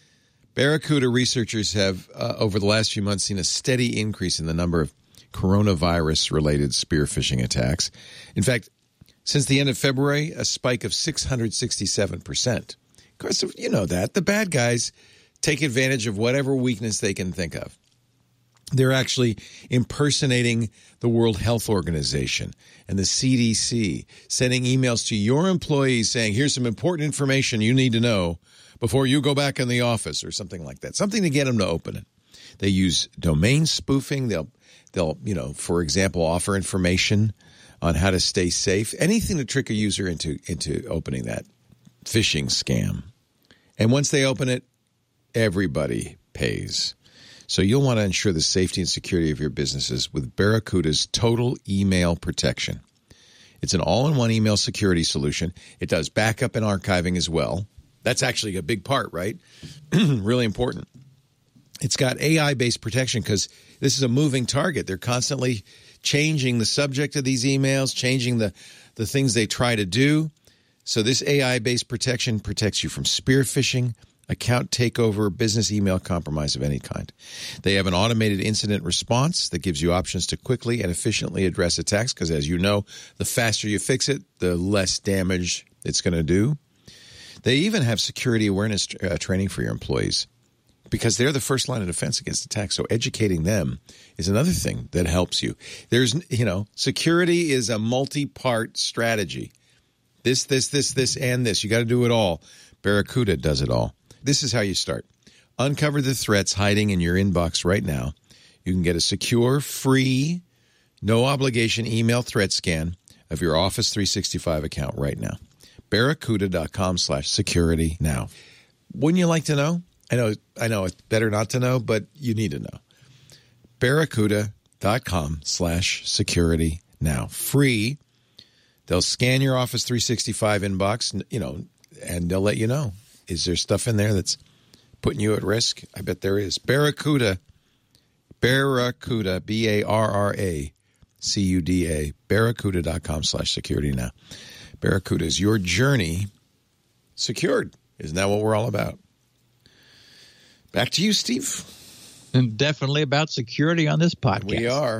Barracuda researchers have, uh, over the last few months, seen a steady increase in the number of coronavirus-related spear phishing attacks. In fact, since the end of February, a spike of six hundred sixty-seven percent. Of course, you know that. The bad guys take advantage of whatever weakness they can think of. They're actually impersonating the World Health Organization and the C D C, sending emails to your employees saying, here's some important information you need to know before you go back in the office or something like that, something to get them to open it. They use domain spoofing. They'll, they'll, you know, for example, offer information on how to stay safe, anything to trick a user into, into opening that phishing scam. And once they open it, everybody pays. So you'll want to ensure the safety and security of your businesses with Barracuda's Total Email Protection. It's an all-in-one email security solution. It does backup and archiving as well. That's actually a big part, right? Really important. It's got A I-based protection because this is a moving target. They're constantly changing the subject of these emails, changing the, the things they try to do. So this A I-based protection protects you from spear phishing, account takeover, business email compromise of any kind. They have an automated incident response that gives you options to quickly and efficiently address attacks because, as you know, the faster you fix it, the less damage it's going to do. They even have security awareness uh, training for your employees because they're the first line of defense against attacks. So educating them is another thing that helps you. There's, you know, security is a multi-part strategy. This, this, this, this, and this. You got to do it all. Barracuda does it all. This is how you start. Uncover the threats hiding in your inbox right now. You can get a secure, free, no-obligation email threat scan of your Office three sixty-five account right now. Barracuda.com slash security now. Wouldn't you like to know? I know I know it's better not to know, but you need to know. Barracuda.com slash security now. Free. They'll scan your Office three sixty-five inbox, you know, and they'll let you know. Is there stuff in there that's putting you at risk? I bet there is. Barracuda, Barracuda, B A R R A C U D A, Barracuda.com slash security now. Barracuda is your journey secured. Isn't that what we're all about? Back to you, Steve. And definitely about security on this podcast. We are.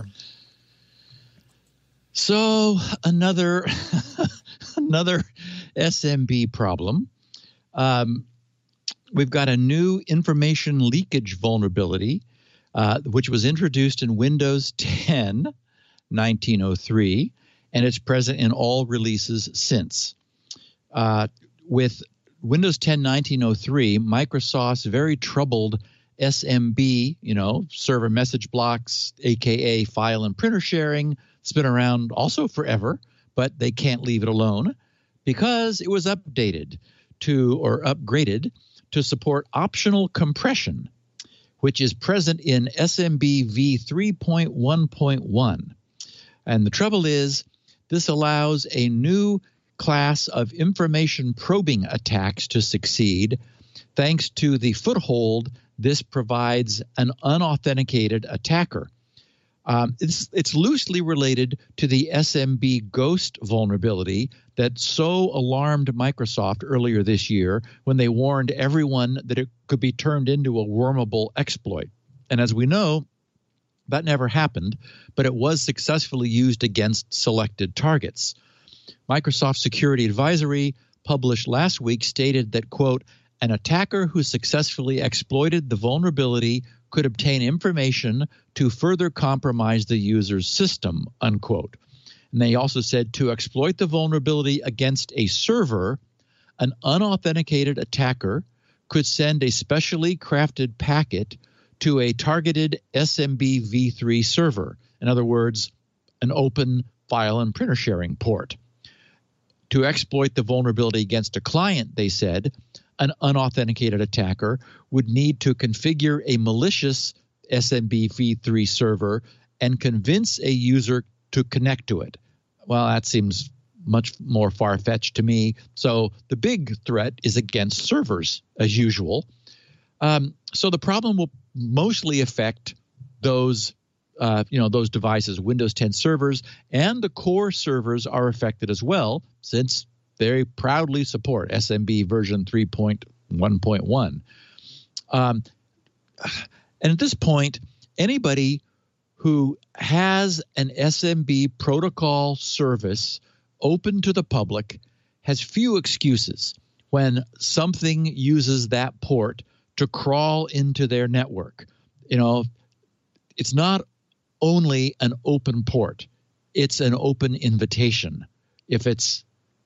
So another another S M B problem. Um, we've got a new information leakage vulnerability, uh, which was introduced in Windows ten nineteen oh three, and it's present in all releases since. Uh, with Windows ten nineteen oh three, Microsoft's very troubled S M B, you know, server message blocks, a k a file and printer sharing, it's been around also forever, but they can't leave it alone because it was updated to or upgraded to support optional compression, which is present in S M B v three point one point one. And the trouble is, this allows a new class of information probing attacks to succeed thanks to the foothold this provides an unauthenticated attacker. Um, it's, it's loosely related to the S M B Ghost vulnerability that so alarmed Microsoft earlier this year when they warned everyone that it could be turned into a wormable exploit. And as we know, that never happened, but it was successfully used against selected targets. Microsoft Security Advisory, published last week, stated that, quote, an attacker who successfully exploited the vulnerability could obtain information to further compromise the user's system, unquote. And they also said to exploit the vulnerability against a server, an unauthenticated attacker could send a specially crafted packet to a targeted S M B v three server. In other words, an open file and printer sharing port. To exploit the vulnerability against a client, they said, an unauthenticated attacker would need to configure a malicious S M B v three server and convince a user to connect to it. Well, that seems much more far-fetched to me. So the big threat is against servers, as usual. Um, so the problem will mostly affect those, uh, you know, those devices, Windows ten servers, and the core servers are affected as well, since they proudly support S M B version three point one point one. Um, and at this point, anybody who has an S M B protocol service open to the public has few excuses when something uses that port to crawl into their network. You know, it's not only an open port, it's an open invitation. If it's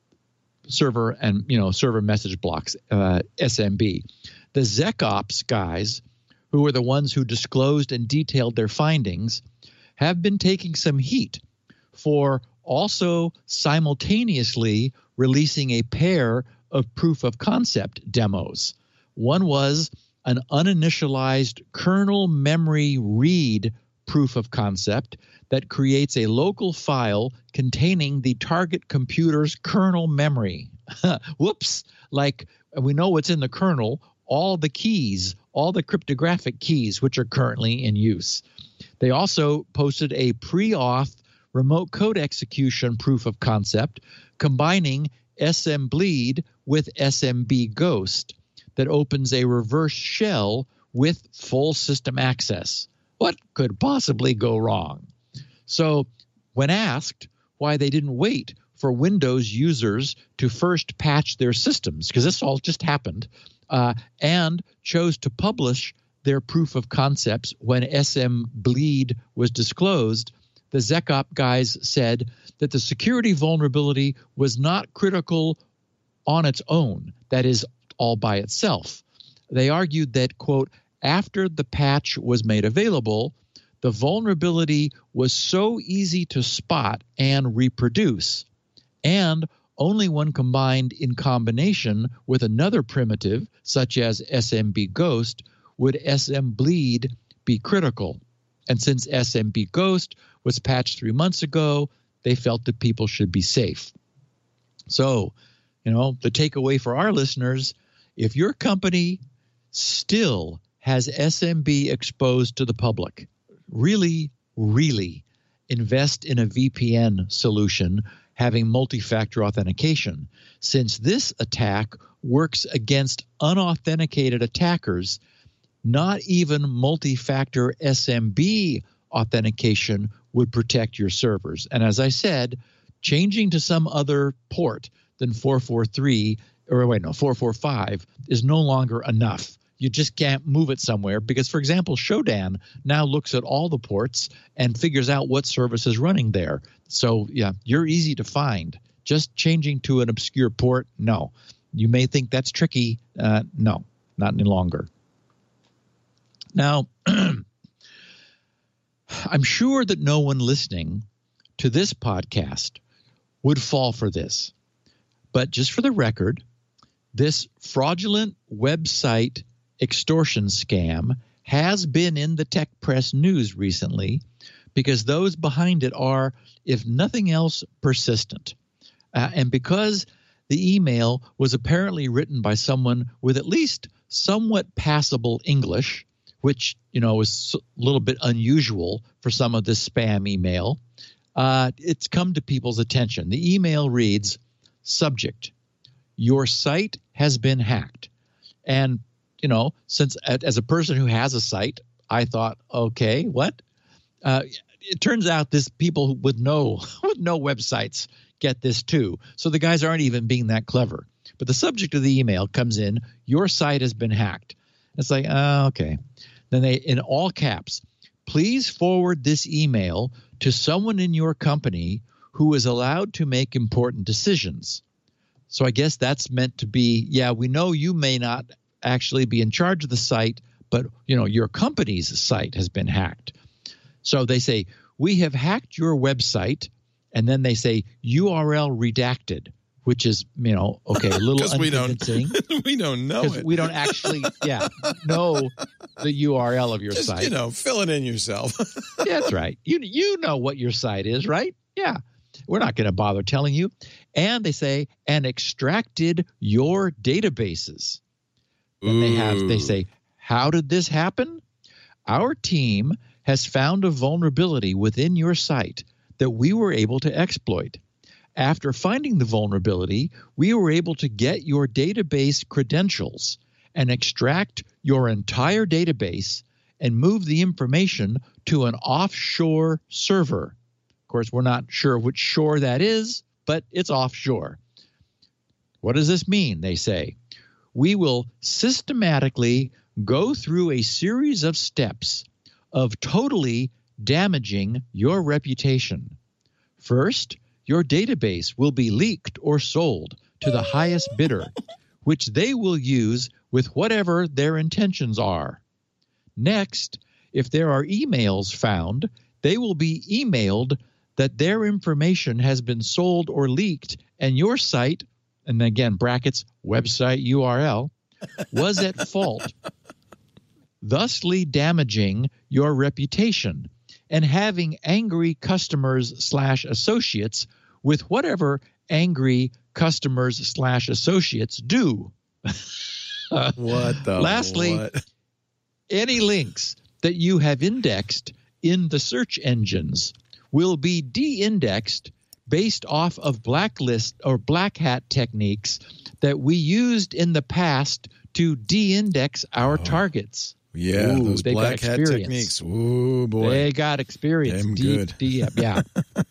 server and, you know, server message blocks, uh, S M B. The ZecOps guys, who are the ones who disclosed and detailed their findings, have been taking some heat for also simultaneously releasing a pair of proof of concept demos. One was an uninitialized kernel memory read proof of concept that creates a local file containing the target computer's kernel memory. Whoops. Like, we know what's in the kernel, all the keys, all the cryptographic keys which are currently in use. They also posted a pre-auth remote code execution proof of concept combining S M Bleed with S M B Ghost that opens a reverse shell with full system access. What could possibly go wrong? So when asked why they didn't wait for Windows users to first patch their systems, because this all just happened, uh, and chose to publish their proof of concepts when S M Bleed was disclosed, the ZecOp guys said that the security vulnerability was not critical on its own, that is, all by itself. They argued that, quote, after the patch was made available, the vulnerability was so easy to spot and reproduce, and only when combined in combination with another primitive, such as S M B Ghost, would S M Bleed be critical. And since S M B Ghost was patched three months ago, they felt that people should be safe. So, you know, the takeaway for our listeners, if your company still has S M B exposed to the public, really, really invest in a V P N solution having multi-factor authentication, since this attack works against unauthenticated attackers. Not even multi-factor S M B authentication would protect your servers. And as I said, changing to some other port than four forty-three, or wait, no, four forty-five is no longer enough. You just can't move it somewhere because, for example, Shodan now looks at all the ports and figures out what service is running there. So, yeah, you're easy to find. Just changing to an obscure port, no. You may think that's tricky. Uh, no, not any longer. Now, I'm sure that no one listening to this podcast would fall for this. But just for the record, this fraudulent website extortion scam has been in the tech press news recently because those behind it are, if nothing else, persistent. Uh, and because the email was apparently written by someone with at least somewhat passable English, which, you know, is a little bit unusual for some of this spam email, uh, it's come to people's attention. The email reads, subject, your site has been hacked. And, you know, since as a person who has a site, I thought, okay, what? Uh, it turns out this people with no, with no websites get this too. So the guys aren't even being that clever. But the subject of the email comes in, your site has been hacked. It's like, oh, okay. Then they, in all caps, please forward this email to someone in your company who is allowed to make important decisions. So I guess that's meant to be, yeah, we know you may not actually be in charge of the site, but you know, your company's site has been hacked. So they say, we have hacked your website, and then they say U R L redacted, which is, you know, okay, a little unconvincing. We don't, we don't know it. We don't actually, yeah, know the U R L of your Just, site. you know, fill it in yourself. Yeah, that's right. You you know what your site is, right? Yeah. We're not going to bother telling you. And they say, and extracted your databases. And they have, they say, how did this happen? Our team has found a vulnerability within your site that we were able to exploit. After finding the vulnerability, we were able to get your database credentials and extract your entire database and move the information to an offshore server. Of course, we're not sure which shore that is, but it's offshore. What does this mean? They say, we will systematically go through a series of steps of totally damaging your reputation. First, your database will be leaked or sold to the highest bidder, which they will use with whatever their intentions are. Next, if there are emails found, they will be emailed that their information has been sold or leaked, and your site, and again, brackets, website U R L, was at fault, thusly damaging your reputation and having angry customers slash associates with whatever angry customers slash associates do. What the Lastly, what? Any links that you have indexed in the search engines will be de-indexed based off of blacklist or black hat techniques that we used in the past to de-index our oh. targets. Yeah, Ooh, those black hat techniques. Ooh, boy. They got experience. Damn Deep, good. deep, yeah.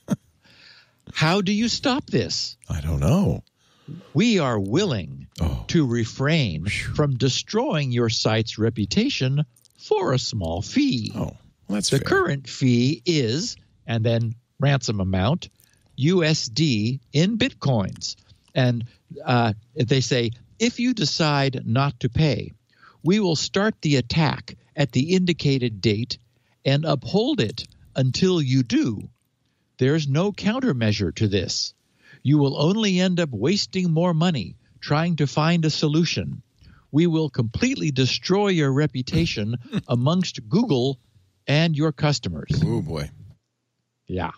How do you stop this? I don't know. We are willing oh. to refrain Whew. from destroying your site's reputation for a small fee. Oh, that's the fair. current fee is, and then ransom amount, U S D in Bitcoins. And uh, they say, if you decide not to pay, we will start the attack at the indicated date and uphold it until you do. There's no countermeasure to this. You will only end up wasting more money trying to find a solution. We will completely destroy your reputation amongst Google and your customers. Oh, boy. Yeah.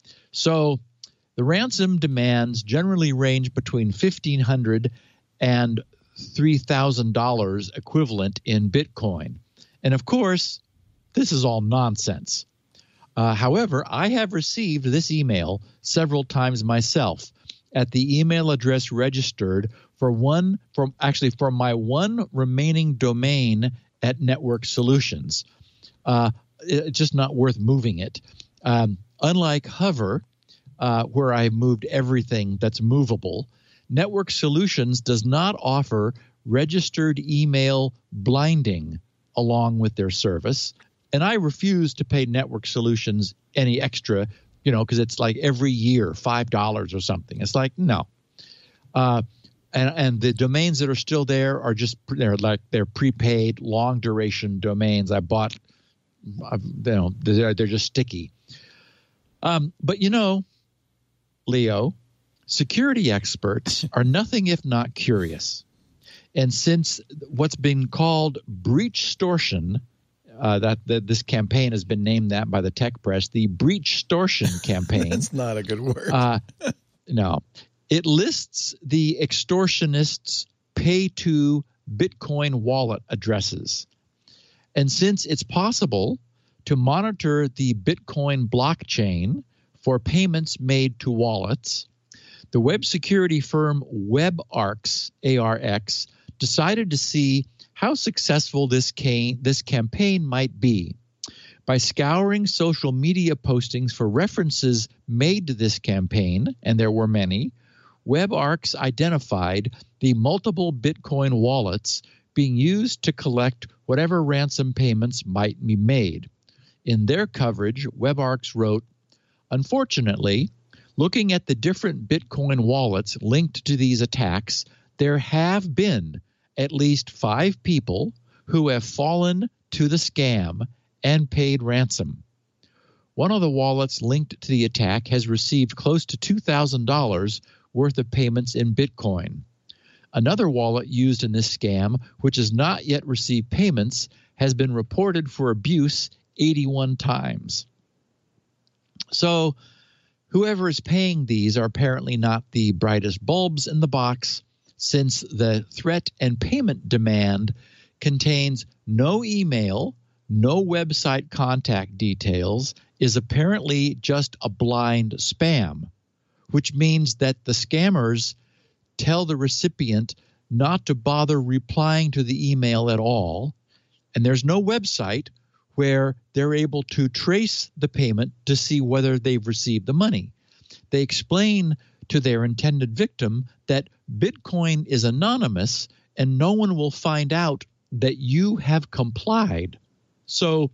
So the ransom demands generally range between fifteen hundred dollars and three thousand dollars equivalent in Bitcoin. And of course, this is all nonsense. Uh, however, I have received this email several times myself at the email address registered for one, from actually for my one remaining domain at Network Solutions. Uh, it's just not worth moving it. Um, unlike Hover, uh, where I moved everything that's movable, Network Solutions does not offer registered email blinding along with their service. And I refuse to pay Network Solutions any extra, you know, because it's like every year, five dollars or something. It's like, no. Uh, and, and the domains that are still there are just, they're like, they're prepaid, long duration domains. I bought, you know, they're, they're just sticky. Um, but, you know, Leo, security experts are nothing if not curious. And since what's been called breachstortion, uh, that, that this campaign has been named that by the tech press, the breachstortion campaign. That's not a good word. uh, no. It lists the extortionists' pay-to Bitcoin wallet addresses. And since it's possible to monitor the Bitcoin blockchain for payments made to wallets, the web security firm WebArx, A R X, decided to see how successful this, ca- this campaign might be. By scouring social media postings for references made to this campaign, and there were many, WebArx identified the multiple Bitcoin wallets being used to collect whatever ransom payments might be made. In their coverage, WebArx wrote, "Unfortunately, Looking at the different Bitcoin wallets linked to these attacks, there have been at least five people who have fallen to the scam and paid ransom. One of the wallets linked to the attack has received close to two thousand dollars worth of payments in Bitcoin. Another wallet used in this scam, which has not yet received payments, has been reported for abuse eighty-one times. So whoever is paying these are apparently not the brightest bulbs in the box, since the threat and payment demand contains no email, no website contact details, is apparently just a blind spam, which means that the scammers tell the recipient not to bother replying to the email at all, and there's no website where they're able to trace the payment to see whether they've received the money. They explain to their intended victim that Bitcoin is anonymous and no one will find out that you have complied. So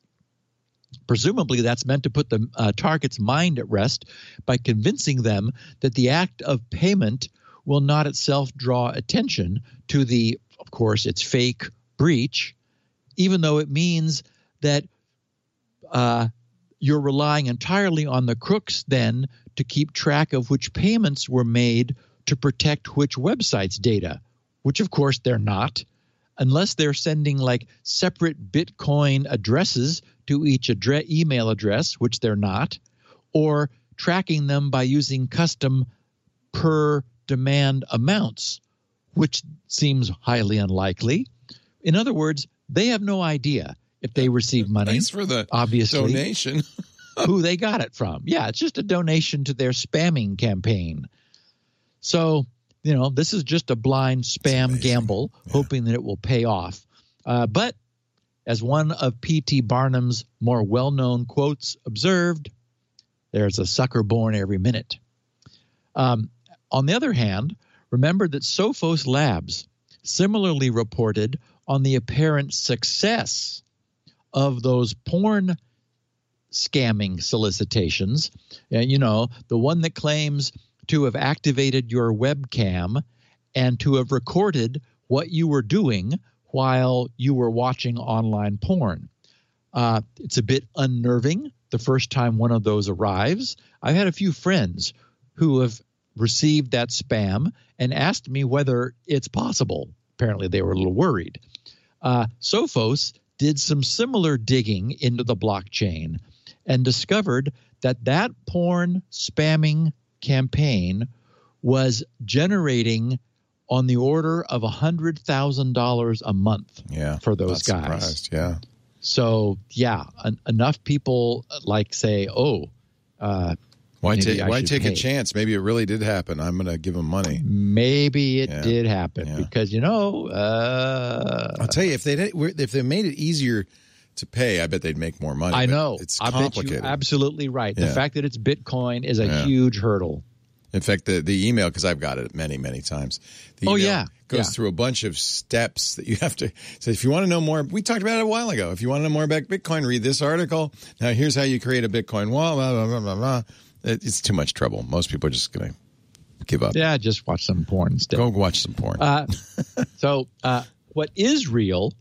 presumably that's meant to put the uh, target's mind at rest by convincing them that the act of payment will not itself draw attention to the, of course, it's fake breach, even though it means that uh, you're relying entirely on the crooks then to keep track of which payments were made to protect which website's data, which of course they're not, unless they're sending like separate Bitcoin addresses to each address, email address, which they're not, or tracking them by using custom per demand amounts, which seems highly unlikely. In other words, they have no idea if they receive money. Thanks for the obviously, donation. who they got it from. Yeah, it's just a donation to their spamming campaign. So, you know, this is just a blind spam gamble, yeah. hoping that it will pay off. Uh, but as one of P T Barnum's more well-known quotes observed, there's a sucker born every minute. Um, on the other hand, remember that Sophos Labs similarly reported on the apparent success of those porn scamming solicitations. And, you know, the one that claims to have activated your webcam and to have recorded what you were doing while you were watching online porn. Uh, it's a bit unnerving the first time one of those arrives. I've had a few friends who have received that spam and asked me whether it's possible. Apparently they were a little worried. Uh, Sophos did some similar digging into the blockchain and discovered that that porn spamming campaign was generating on the order of one hundred thousand dollars a month yeah, for those not guys. Surprised, yeah. So, yeah, en- enough people like say, oh, uh, why, maybe ta- I why should take pay. a chance? Maybe it really did happen. I'm going to give them money. Maybe it Yeah. did happen Yeah. because, you know, uh, I'll tell you, if they if they made it easier to pay, I bet they'd make more money. I but know. It's I bet complicated. you're absolutely right. The Yeah. fact that it's Bitcoin is a Yeah. huge hurdle. In fact, the, the email, because I've got it many, many times. The Oh, email yeah. goes Yeah. through a bunch of steps that you have to. So if you want to know more, we talked about it a while ago. If you want to know more about Bitcoin, read this article. Now, here's how you create a Bitcoin wallet. Blah, blah, blah, blah, blah. It, it's too much trouble. Most people are just going to give up. Yeah, just watch some porn instead. Go watch some porn. Uh, so uh, what is real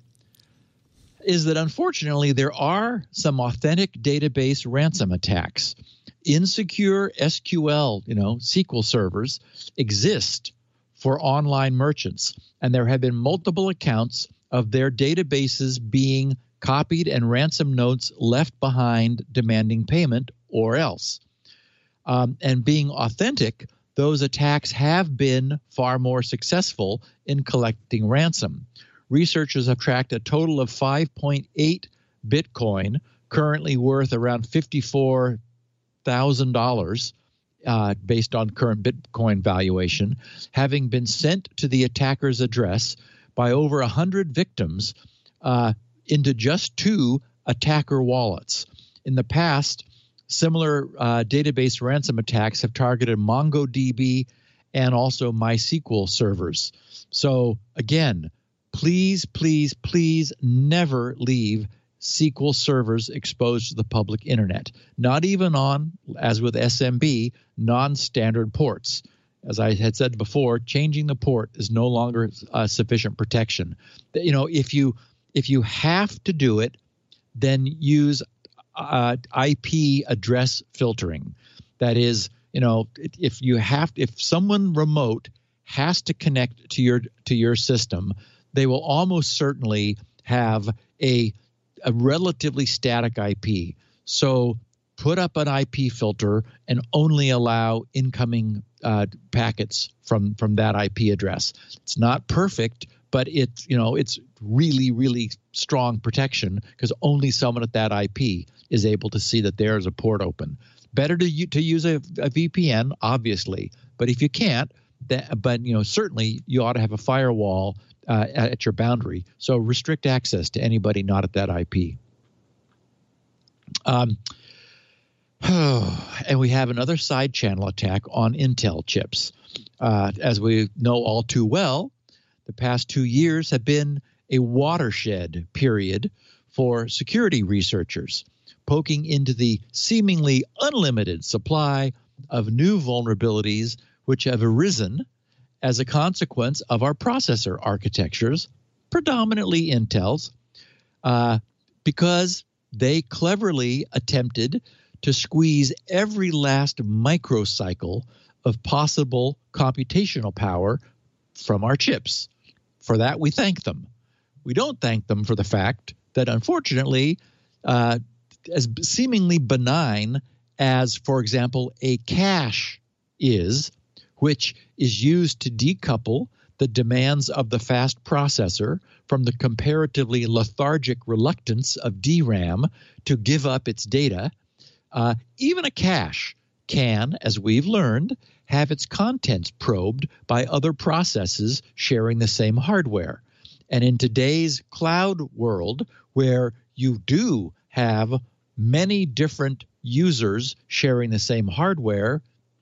is that unfortunately there are some authentic database ransom attacks. Insecure S Q L, you know, S Q L servers exist for online merchants, and there have been multiple accounts of their databases being copied and ransom notes left behind demanding payment or else. Um, and being authentic, those attacks have been far more successful in collecting ransom. Researchers have tracked a total of five point eight Bitcoin, currently worth around fifty-four thousand dollars uh, based on current Bitcoin valuation, having been sent to the attacker's address by over one hundred victims uh, into just two attacker wallets. In the past, similar uh, database ransom attacks have targeted MongoDB and also MySQL servers. So again, please, please, please never leave S Q L servers exposed to the public internet, not even on, as with S M B, non-standard ports. As I had said before, changing the port is no longer uh, sufficient protection. You know, if you if you have to do it, then use uh, I P address filtering. That is, you know, if you have, if someone remote has to connect to your to your system, they will almost certainly have a a relatively static I P. So put up an I P filter and only allow incoming uh, packets from from that I P address. It's not perfect, but it's, you know, it's really, really strong protection because only someone at that I P is able to see that there is a port open. Better to to use a, a V P N, obviously, but if you can't, that, but you know, certainly you ought to have a firewall uh, at your boundary. So restrict access to anybody not at that I P. Um, and we have another side channel attack on Intel chips. Uh, as we know all too well, the past two years have been a watershed period for security researchers, poking into the seemingly unlimited supply of new vulnerabilities which have arisen as a consequence of our processor architectures, predominantly Intel's, uh, because they cleverly attempted to squeeze every last microcycle of possible computational power from our chips. For that, we thank them. We don't thank them for the fact that, unfortunately, uh, as seemingly benign as, for example, a cache is, which is used to decouple the demands of the fast processor from the comparatively lethargic reluctance of D RAM to give up its data, uh, even a cache can, as we've learned, have its contents probed by other processes sharing the same hardware. And in today's cloud world, where you do have many different users sharing the same hardware,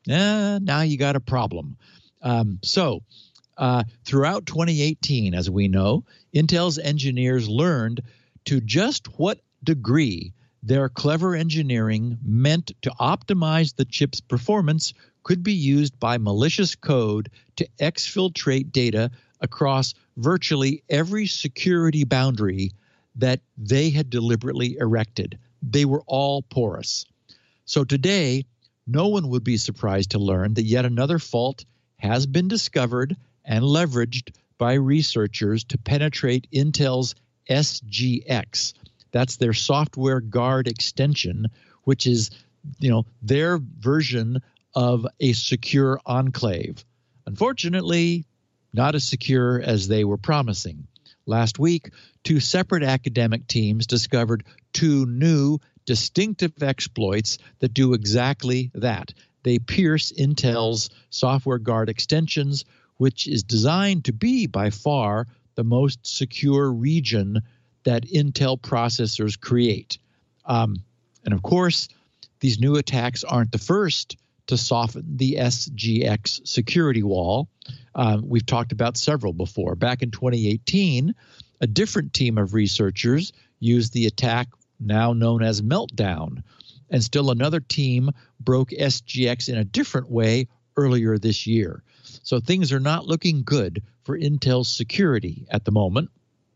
eh, now you got a problem. Um, so uh, throughout twenty eighteen, as we know, Intel's engineers learned to just what degree their clever engineering meant to optimize the chip's performance could be used by malicious code to exfiltrate data across virtually every security boundary that they had deliberately erected. They were all porous. So today, no one would be surprised to learn that yet another fault has been discovered and leveraged by researchers to penetrate Intel's S G X. That's their software guard extension, which is, you know, their version of a secure enclave. Unfortunately, not as secure as they were promising. Last week, two separate academic teams discovered two new distinctive exploits that do exactly that. They pierce Intel's software guard extensions, which is designed to be by far the most secure region that Intel processors create. Um, and of course, these new attacks aren't the first to soften the S G X security wall. Uh, we've talked about several before. Back in twenty eighteen, a different team of researchers used the attack now known as Meltdown, and still another team broke S G X in a different way earlier this year. So things are not looking good for Intel's security at the moment.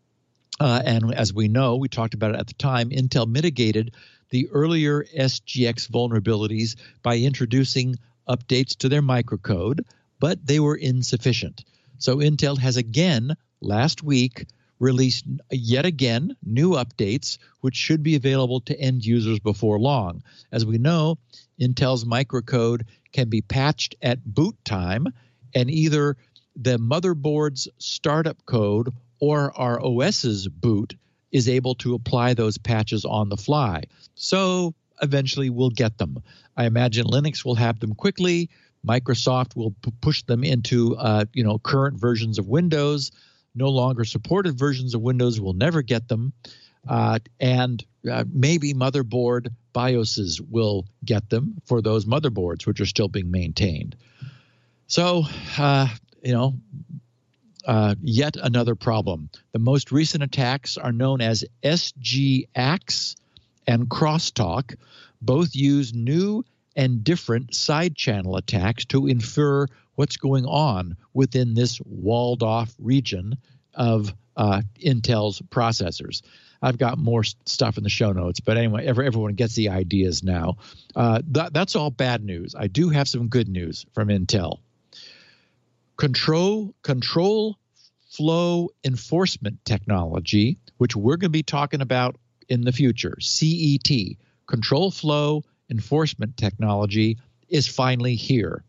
Uh, and as we know, we talked about it at the time, Intel mitigated the earlier S G X vulnerabilities by introducing updates to their microcode, but they were insufficient. So Intel has again, last week, released yet again new updates, which should be available to end users before long. As we know, Intel's microcode can be patched at boot time, and either the motherboard's startup code or our OS's boot is able to apply those patches on the fly. So eventually we'll get them. I imagine Linux will have them quickly. Microsoft will p- push them into uh, you know, current versions of Windows. No longer supported versions of Windows will never get them. Uh, and uh, maybe motherboard BIOSes will get them for those motherboards which are still being maintained. So, uh, you know, uh, yet another problem. The most recent attacks are known as S G Ax and Crosstalk. Both use new and different side channel attacks to infer what's going on within this walled off region of uh, Intel's processors. I've got more stuff in the show notes, but anyway, every, everyone gets the ideas now. Uh, th- that's all bad news. I do have some good news from Intel. Control, control flow enforcement technology, which we're going to be talking about in the future, C E T, control flow enforcement technology, is finally here.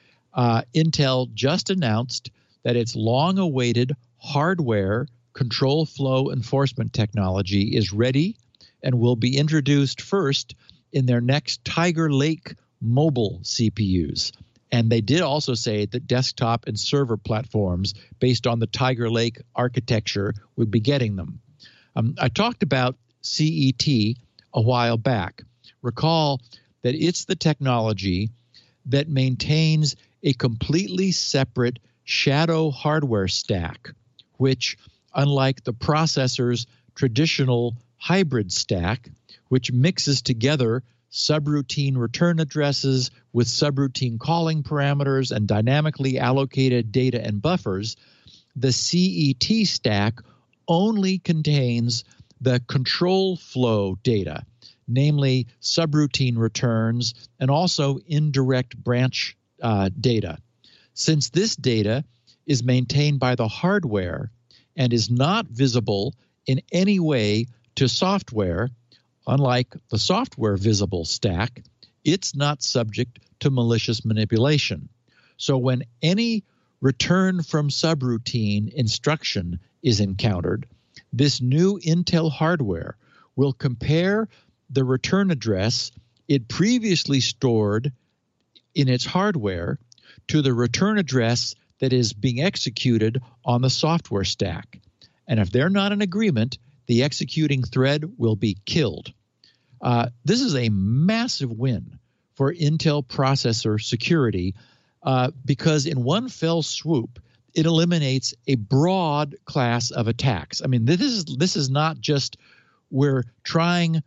Uh, Intel just announced that its long-awaited hardware control flow enforcement technology is ready and will be introduced first in their next Tiger Lake mobile C P Us. And they did also say that desktop and server platforms based on the Tiger Lake architecture would be getting them. Um, I talked about C E T a while back. Recall that it's the technology that maintains a completely separate shadow hardware stack, which, unlike the processor's traditional hybrid stack, which mixes together subroutine return addresses with subroutine calling parameters and dynamically allocated data and buffers, the C E T stack only contains the control flow data, namely subroutine returns and also indirect branch uh, data. Since this data is maintained by the hardware and is not visible in any way to software, unlike the software visible stack, it's not subject to malicious manipulation. So when any return from subroutine instruction is encountered, this new Intel hardware will compare the return address it previously stored in its hardware to the return address that is being executed on the software stack. And if they're not in agreement, the executing thread will be killed. Uh, this is a massive win for Intel processor security uh, because in one fell swoop, it eliminates a broad class of attacks. I mean, this is this is not just we're trying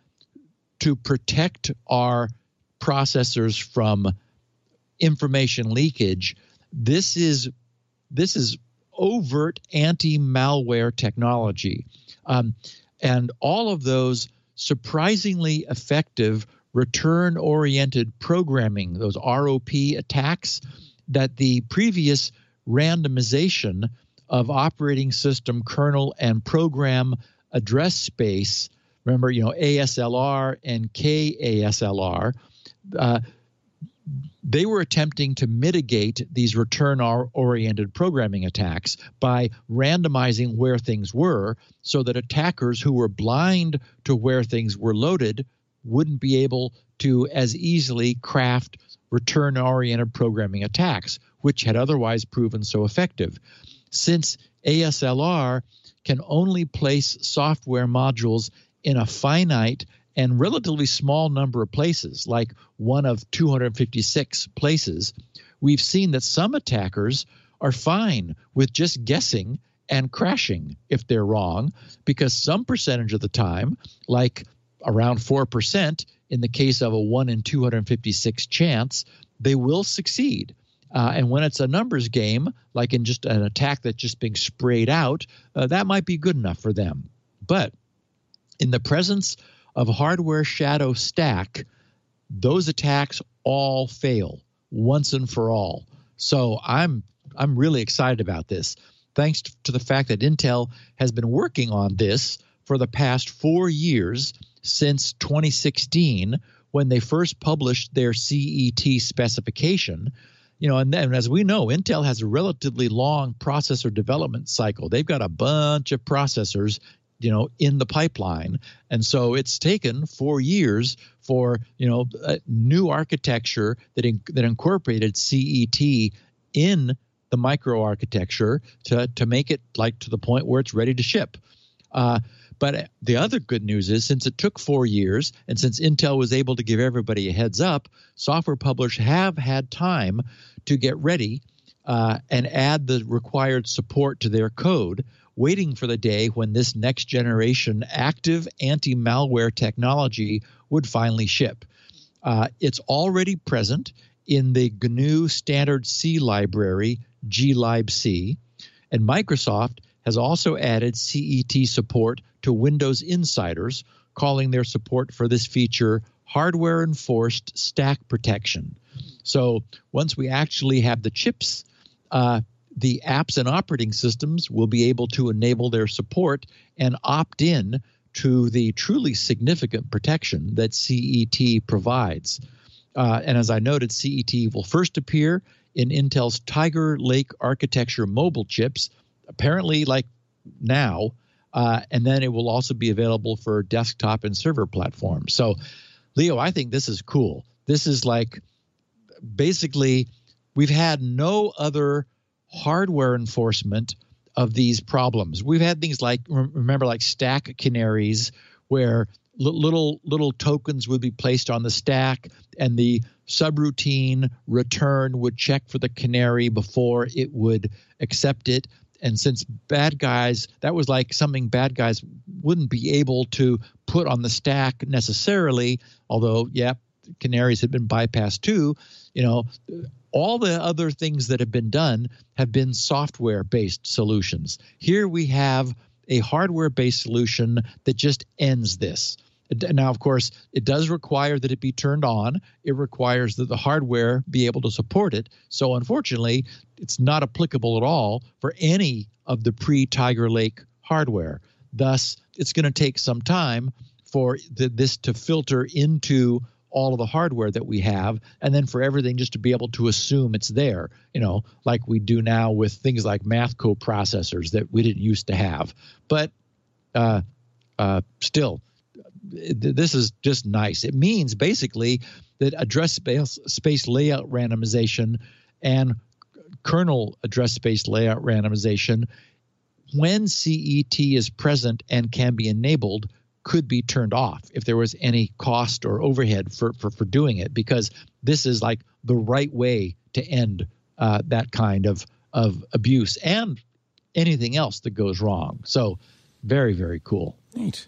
to protect our processors from information leakage. This is this is overt anti-malware technology. Um, and all of those surprisingly effective return-oriented programming, those R O P attacks that the previous randomization of operating system kernel and program address space, remember, you know, A S L R and K A S L R, uh, they were attempting to mitigate these return-oriented programming attacks by randomizing where things were so that attackers who were blind to where things were loaded wouldn't be able to as easily craft return-oriented programming attacks, which had otherwise proven so effective. Since A S L R can only place software modules in a finite and relatively small number of places, like one of two hundred fifty-six places, we've seen that some attackers are fine with just guessing and crashing if they're wrong, because some percentage of the time, like around four percent in the case of a one in two hundred fifty-six chance, they will succeed. Uh, and when it's a numbers game, like in just an attack that's just being sprayed out, uh, that might be good enough for them. But in the presence of hardware shadow stack, those attacks all fail once and for all. So I'm I'm really excited about this, thanks to the fact that Intel has been working on this for the past four years, since twenty sixteen, when they first published their C E T specification. You know, and then as we know, Intel has a relatively long processor development cycle. They've got a bunch of processors, you know, in the pipeline. And so it's taken four years for, you know, a new architecture that in, that incorporated C E T in the microarchitecture to to make it like to the point where it's ready to ship. Uh, but the other good news is, since it took four years and since Intel was able to give everybody a heads up, software publishers have had time to get ready uh, and add the required support to their code, waiting for the day when this next generation active anti-malware technology would finally ship. Uh, it's already present in the G N U standard C library, glibc, and Microsoft has also added C E T support to Windows Insiders, calling their support for this feature hardware-enforced stack protection. So once we actually have the chips, uh, the apps and operating systems will be able to enable their support and opt in to the truly significant protection that C E T provides. Uh, and as I noted, C E T will first appear in Intel's Tiger Lake architecture mobile chips, apparently like now, uh, and then it will also be available for desktop and server platforms. So, Leo, I think this is cool. This is like basically we've had no other hardware enforcement of these problems. We've had things like, remember, like stack canaries, where little little tokens would be placed on the stack, and the subroutine return would check for the canary before it would accept it. And since bad guys, that was like something bad guys wouldn't be able to put on the stack necessarily, although, yeah, canaries had been bypassed too. You know, all the other things that have been done have been software-based solutions. Here we have a hardware-based solution that just ends this. Now, of course, it does require that it be turned on. It requires that the hardware be able to support it. So, unfortunately, it's not applicable at all for any of the pre-Tiger Lake hardware. Thus, it's going to take some time for the, this to filter into all of the hardware that we have, and then for everything just to be able to assume it's there, you know, like we do now with things like math coprocessors that we didn't used to have. But uh, uh, still, this is just nice. It means basically that address space, space layout randomization and kernel address space layout randomization, when C E T is present and can be enabled, could be turned off if there was any cost or overhead for, for, for doing it, because this is like the right way to end uh, that kind of, of abuse and anything else that goes wrong. So very, very cool. Neat.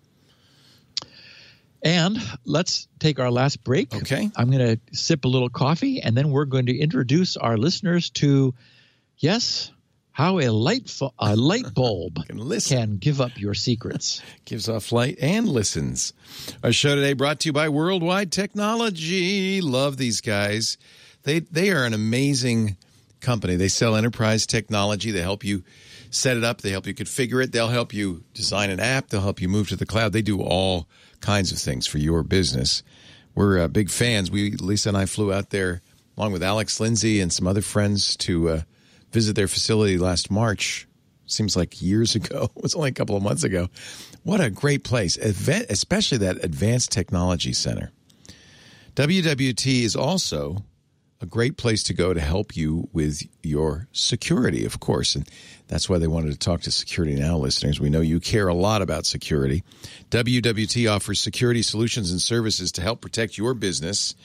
And let's take our last break. Okay. I'm going to sip a little coffee, and then we're going to introduce our listeners to, yes, how a light fo- a light bulb can, can give up your secrets. Gives off light and listens. Our show today brought to you by Worldwide Technology. Love these guys. They they are an amazing company. They sell enterprise technology. They help you set it up. They help you configure it. They'll help you design an app. They'll help you move to the cloud. They do all kinds of things for your business. We're uh, big fans. We Lisa and I flew out there along with Alex Lindsay and some other friends to uh, visit their facility last March. Seems like years ago. It was only a couple of months ago. What a great place, especially that Advanced Technology Center. W W T is also a great place to go to help you with your security, of course. And that's why they wanted to talk to Security Now listeners. We know you care a lot about security. W W T offers security solutions and services to help protect your business.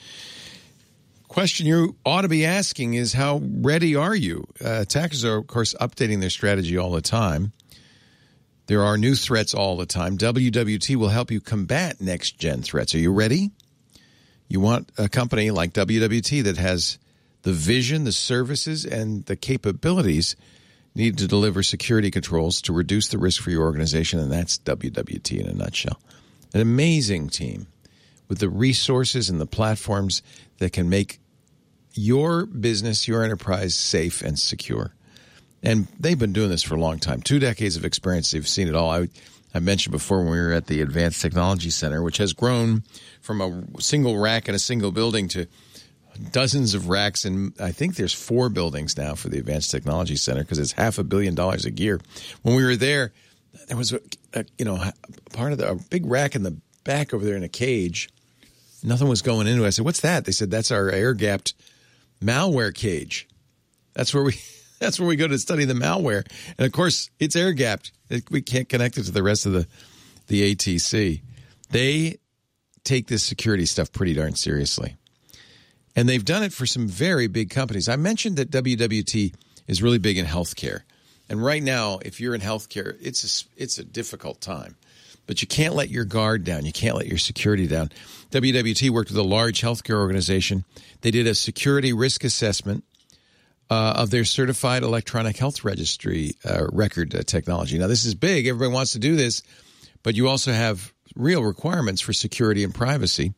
Question you ought to be asking is, how ready are you? Uh, attackers are, of course, updating their strategy all the time. There are new threats all the time. W W T will help you combat next-gen threats. Are you ready? You want a company like W W T that has the vision, the services, and the capabilities needed to deliver security controls to reduce the risk for your organization, and that's W W T in a nutshell. An amazing team with the resources and the platforms that can make your business, your enterprise safe and secure. And they've been doing this for a long time. Two decades of experience. They've seen it all. I, I mentioned before when we were at the Advanced Technology Center, which has grown from a single rack in a single building to dozens of racks. And I think there's four buildings now for the Advanced Technology Center because it's half a billion dollars a year. When we were there, there was a, a you know, part of the a big rack in the back over there in a cage. Nothing was going into it. I said, "What's that?" They said, "That's our air-gapped malware cage. That's where we that's where we go to study the malware." And of course, it's air-gapped. We can't connect it to the rest of the the A T C. They take this security stuff pretty darn seriously. And they've done it for some very big companies. I mentioned that W W T is really big in healthcare. And right now, if you're in healthcare, it's a, it's a difficult time. But you can't let your guard down. You can't let your security down. W W T worked with a large healthcare organization. They did a security risk assessment uh, of their certified electronic health registry uh, record uh, technology. Now, this is big. Everybody wants to do this. But you also have real requirements for security and privacy.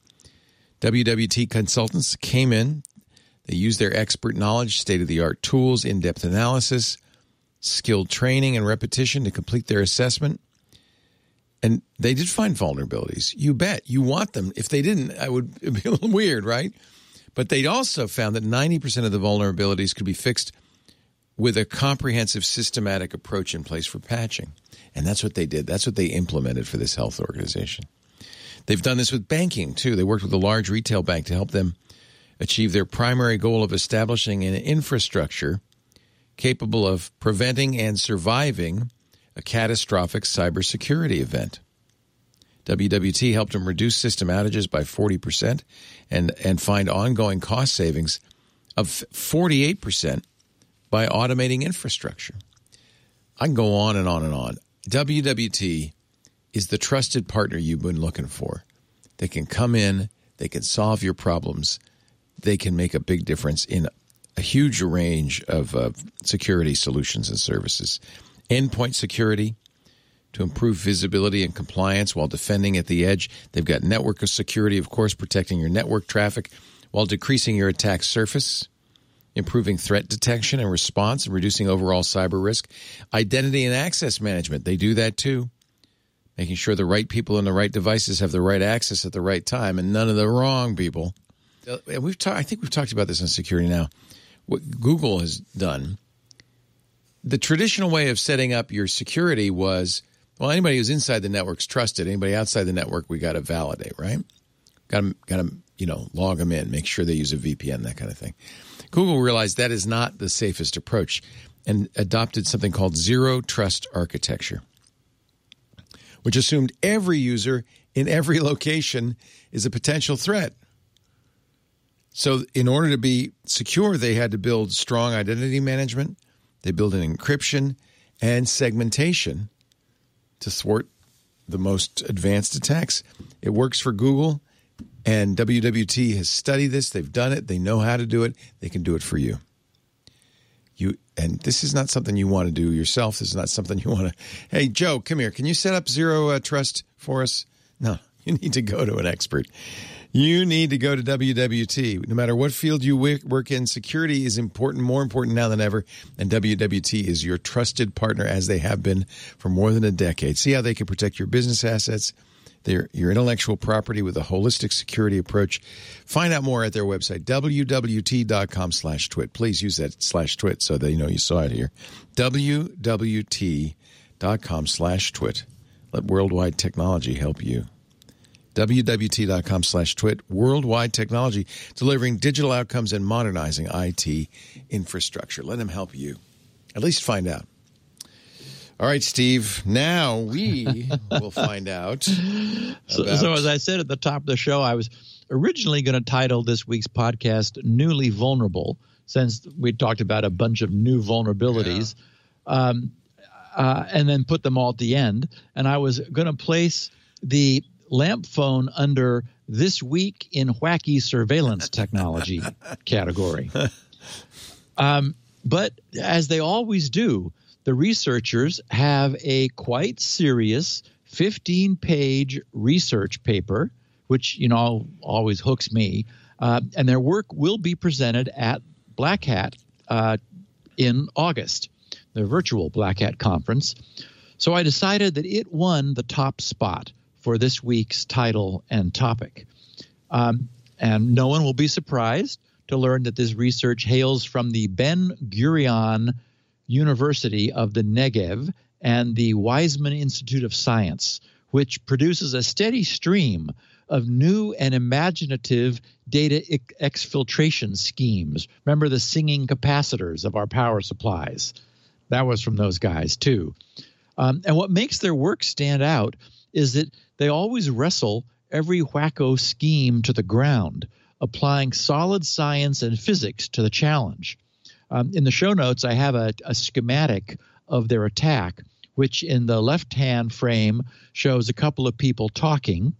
W W T consultants came in. They used their expert knowledge, state-of-the-art tools, in-depth analysis, skilled training and repetition to complete their assessment. And they did find vulnerabilities. You bet. You want them. If they didn't, I would it'd be a little weird, right? But they also found that ninety percent of the vulnerabilities could be fixed with a comprehensive, systematic approach in place for patching. And that's what they did. That's what they implemented for this health organization. They've done this with banking, too. They worked with a large retail bank to help them achieve their primary goal of establishing an infrastructure capable of preventing and surviving a catastrophic cybersecurity event. W W T helped them reduce system outages by forty percent and, and find ongoing cost savings of forty-eight percent by automating infrastructure. I can go on and on and on. W W T is the trusted partner you've been looking for. They can come in, they can solve your problems, they can make a big difference in a huge range of uh, security solutions and services. Endpoint security to improve visibility and compliance while defending at the edge. They've got network security, of course, protecting your network traffic while decreasing your attack surface, improving threat detection and response, and reducing overall cyber risk. Identity and access management, they do that too. Making sure the right people and the right devices have the right access at the right time and none of the wrong people. And we've ta- I think we've talked about this on security now. What Google has done, the traditional way of setting up your security was, well, anybody who's inside the network's trusted. Anybody outside the network, we got to validate, right? Got to, got to, you know, log them in, make sure they use a V P N, that kind of thing. Google realized that is not the safest approach and adopted something called zero trust architecture, which assumed every user in every location is a potential threat. So in order to be secure, they had to build strong identity management. They built an encryption and segmentation to thwart the most advanced attacks. It works for Google, and W W T has studied this. They've done it. They know how to do it. They can do it for you. You and this is not something you want to do yourself. This is not something you want to, hey, Joe, come here. Can you set up zero uh, trust for us? No, you need to go to an expert. You need to go to W W T. No matter what field you work in, security is important, more important now than ever, and W W T is your trusted partner, as they have been for more than a decade. See how they can protect your business assets, their, your intellectual property with a holistic security approach. Find out more at their website, W W T dot com slash twit. Please use that slash twit so they know you saw it here. W W T dot com slash twit. Let Worldwide Technology help you. W W T dot com slash twit, Worldwide Technology, delivering digital outcomes and modernizing I T infrastructure. Let them help you. At least find out. All right, Steve, now we will find out. So, so as I said at the top of the show, I was originally going to title this week's podcast Newly Vulnerable, since we talked about a bunch of new vulnerabilities, yeah. um, uh, and then put them all at the end. And I was going to place the Lamp Phone under This Week in Wacky Surveillance Technology category. Um, but as they always do, the researchers have a quite serious fifteen-page research paper, which, you know, always hooks me. Uh, and their work will be presented at Black Hat uh, in August, the virtual Black Hat conference. So I decided that it won the top spot for this week's title and topic. Um, and no one will be surprised to learn that this research hails from the Ben Gurion University of the Negev and the Weizmann Institute of Science, which produces a steady stream of new and imaginative data exfiltration schemes. Remember the singing capacitors of our power supplies? That was from those guys, too. Um, and what makes their work stand out is that they always wrestle every wacko scheme to the ground, applying solid science and physics to the challenge. Um, in the show notes, I have a, a schematic of their attack, which in the left-hand frame shows a couple of people talking,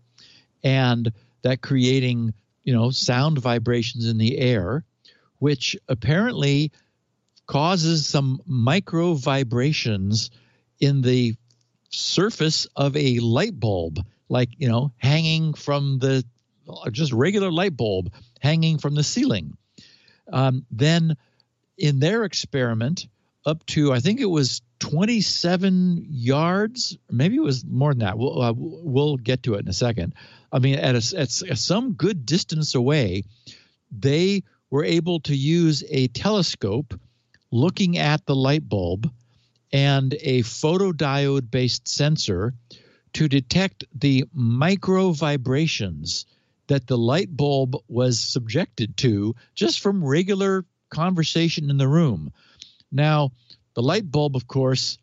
and that creating, you know, sound vibrations in the air, which apparently causes some micro vibrations in the surface of a light bulb, like, you know, hanging from the, just regular light bulb hanging from the ceiling. Um, then in their experiment, up to, I think it was twenty-seven yards, maybe it was more than that. We'll, uh, we'll get to it in a second. I mean, at, a, at some good distance away, they were able to use a telescope looking at the light bulb and a photodiode-based sensor to detect the micro vibrations that the light bulb was subjected to just from regular conversation in the room. Now, the light bulb, of course,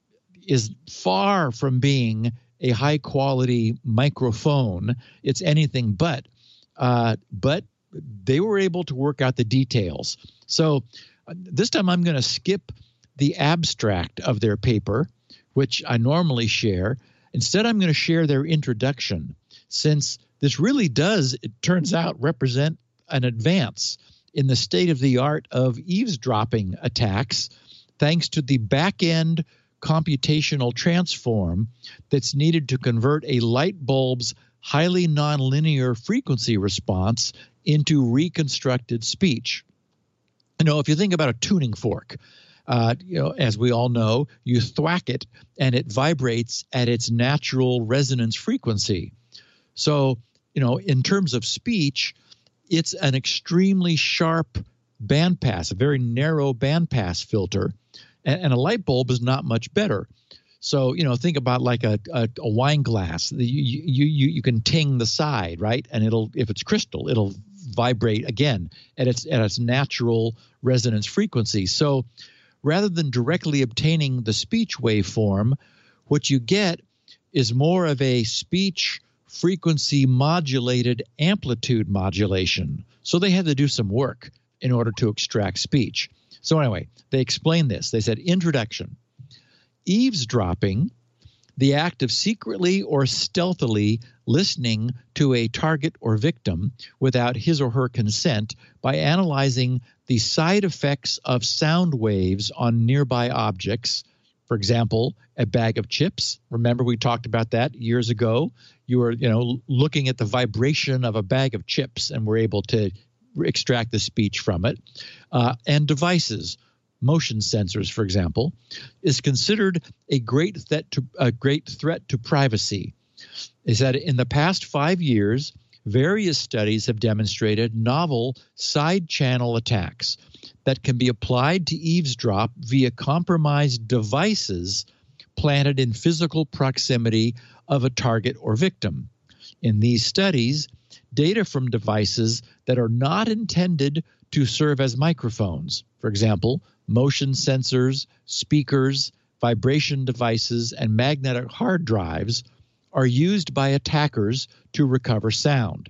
is far from being a high-quality microphone. It's anything but. Uh, but they were able to work out the details. So uh, this time I'm going to skip the abstract of their paper, which I normally share. Instead, I'm going to share their introduction, since this really does, it turns out, represent an advance in the state-of-the-art of eavesdropping attacks, thanks to the back-end computational transform that's needed to convert a light bulb's highly nonlinear frequency response into reconstructed speech. You know, if you think about a tuning fork, uh, you know, as we all know, you thwack it and it vibrates at its natural resonance frequency. So, you know, in terms of speech, it's an extremely sharp bandpass, a very narrow bandpass filter, and, and a light bulb is not much better. So, you know, think about like a, a, a wine glass. You, you, you, you can ting the side, right? And it'll, if it's crystal, it'll vibrate again at its, at its natural resonance frequency. So rather than directly obtaining the speech waveform, what you get is more of a speech frequency modulated amplitude modulation. So they had to do some work in order to extract speech. So anyway, they explained this. They said, introduction. Eavesdropping, the act of secretly or stealthily listening to a target or victim without his or her consent by analyzing the side effects of sound waves on nearby objects. For example, a bag of chips. Remember, we talked about that years ago. You were, you know, looking at the vibration of a bag of chips and were able to extract the speech from it. Uh, and devices, motion sensors, for example, is considered a great threat to a great threat to privacy. They said in the past five years, various studies have demonstrated novel side channel attacks that can be applied to eavesdrop via compromised devices planted in physical proximity of a target or victim. In these studies, data from devices that are not intended to serve as microphones, for example, motion sensors, speakers, vibration devices, and magnetic hard drives, are used by attackers to recover sound.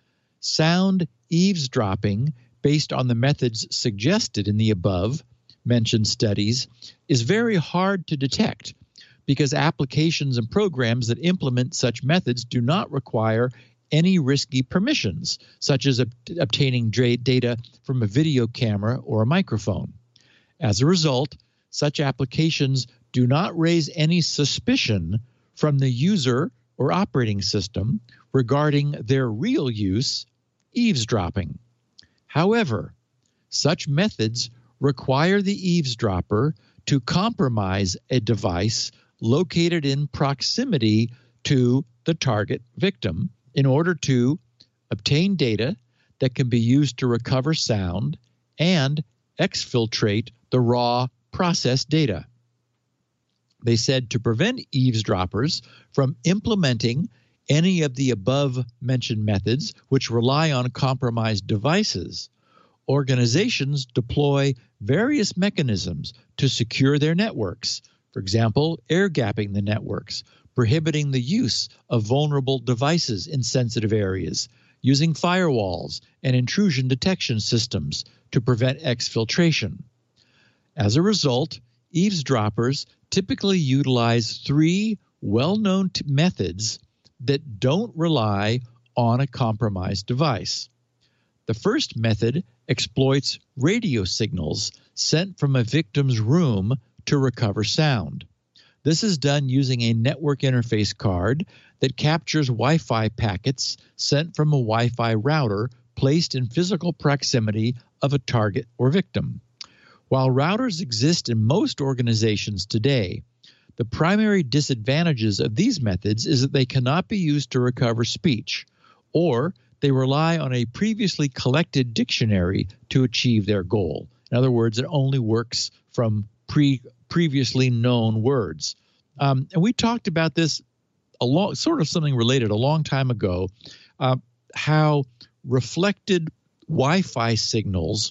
Sound eavesdropping, based on the methods suggested in the above mentioned studies, is very hard to detect because applications and programs that implement such methods do not require any risky permissions, such as ob- obtaining data from a video camera or a microphone. As a result, such applications do not raise any suspicion from the user or operating system regarding their real use, eavesdropping. However, such methods require the eavesdropper to compromise a device located in proximity to the target victim in order to obtain data that can be used to recover sound and exfiltrate the raw processed data. They said to prevent eavesdroppers from implementing any of the above-mentioned methods which rely on compromised devices, organizations deploy various mechanisms to secure their networks. For example, air-gapping the networks, prohibiting the use of vulnerable devices in sensitive areas, using firewalls and intrusion detection systems to prevent exfiltration. As a result, eavesdroppers typically utilize three well-known t- methods that don't rely on a compromised device. The first method exploits radio signals sent from a victim's room to recover sound. This is done using a network interface card that captures Wi-Fi packets sent from a Wi-Fi router placed in physical proximity of a target or victim. While routers exist in most organizations today, the primary disadvantages of these methods is that they cannot be used to recover speech, or they rely on a previously collected dictionary to achieve their goal. In other words, it only works from pre previously known words. Um, and we talked about this a long, sort of something related a long time ago, uh, how reflected Wi-Fi signals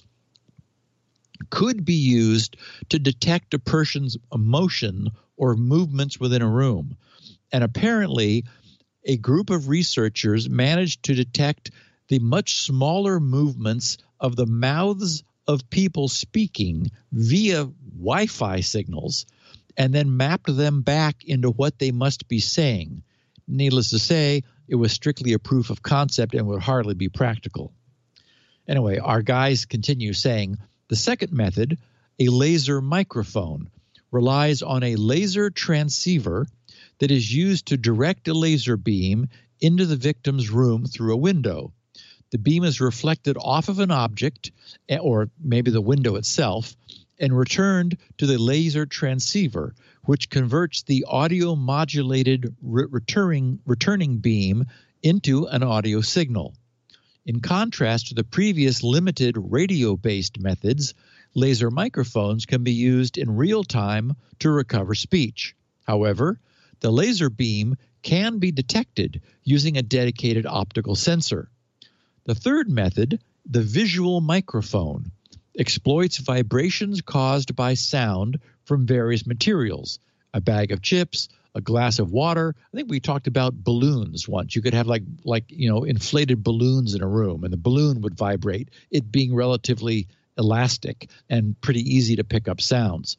could be used to detect a person's emotion or movements within a room. And apparently, a group of researchers managed to detect the much smaller movements of the mouths of people speaking via Wi-Fi signals and then mapped them back into what they must be saying. Needless to say, it was strictly a proof of concept and would hardly be practical. Anyway, our guys continue saying, the second method, a laser microphone, relies on a laser transceiver that is used to direct a laser beam into the victim's room through a window. The beam is reflected off of an object, or maybe the window itself, and returned to the laser transceiver, which converts the audio-modulated re- returning, returning beam into an audio signal. In contrast to the previous limited radio-based methods, laser microphones can be used in real time to recover speech. However, the laser beam can be detected using a dedicated optical sensor. The third method, the visual microphone, exploits vibrations caused by sound from various materials, a bag of chips, a glass of water. I think we talked about balloons once. You could have like, like you know, inflated balloons in a room, and the balloon would vibrate, it being relatively elastic and pretty easy to pick up sounds.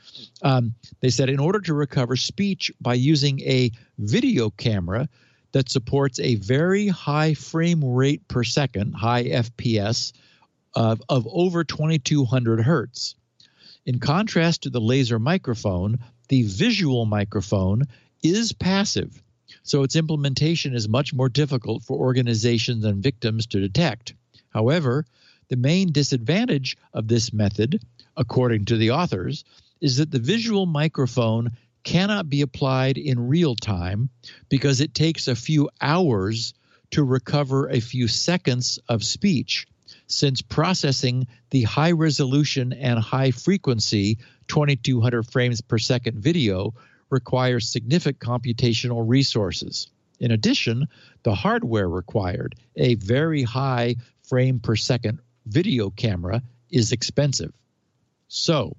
Um, they said in order to recover speech by using a video camera that supports a very high frame rate per second, high F P S, of, of over twenty-two hundred hertz. In contrast to the laser microphone, the visual microphone is passive, so its implementation is much more difficult for organizations and victims to detect. However, the main disadvantage of this method, according to the authors, is that the visual microphone cannot be applied in real time because it takes a few hours to recover a few seconds of speech, since processing the high resolution and high frequency twenty-two hundred frames per second video requires significant computational resources. In addition, the hardware required, a very high frame per second video camera, is expensive. So,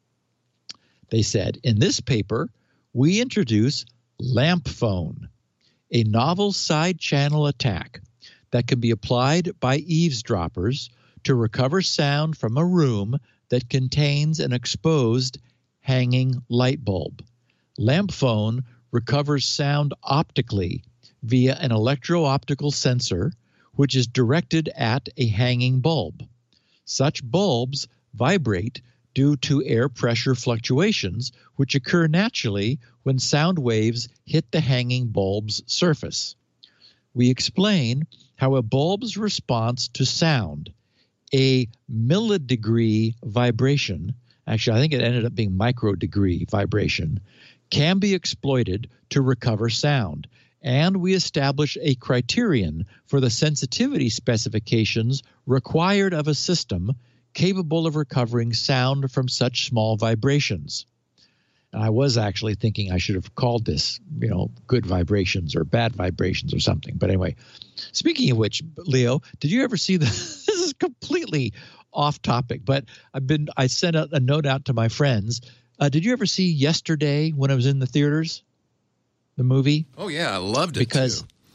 they said, in this paper, we introduce LampPhone, a novel side channel attack that can be applied by eavesdroppers to recover sound from a room that contains an exposed hanging light bulb. LampPhone recovers sound optically via an electro-optical sensor, which is directed at a hanging bulb. Such bulbs vibrate due to air pressure fluctuations, which occur naturally when sound waves hit the hanging bulb's surface. We explain how a bulb's response to sound, a millidegree vibration, actually I think it ended up being microdegree vibration, can be exploited to recover sound, and we establish a criterion for the sensitivity specifications required of a system capable of recovering sound from such small vibrations. And I was actually thinking I should have called this, you know, good vibrations or bad vibrations or something. But anyway, speaking of which, Leo, did you ever see the, this is completely off topic, but I've been, I sent a, a note out to my friends. Uh, did you ever see Yesterday when it was in the theaters? The movie? Oh, yeah. I loved it because, too.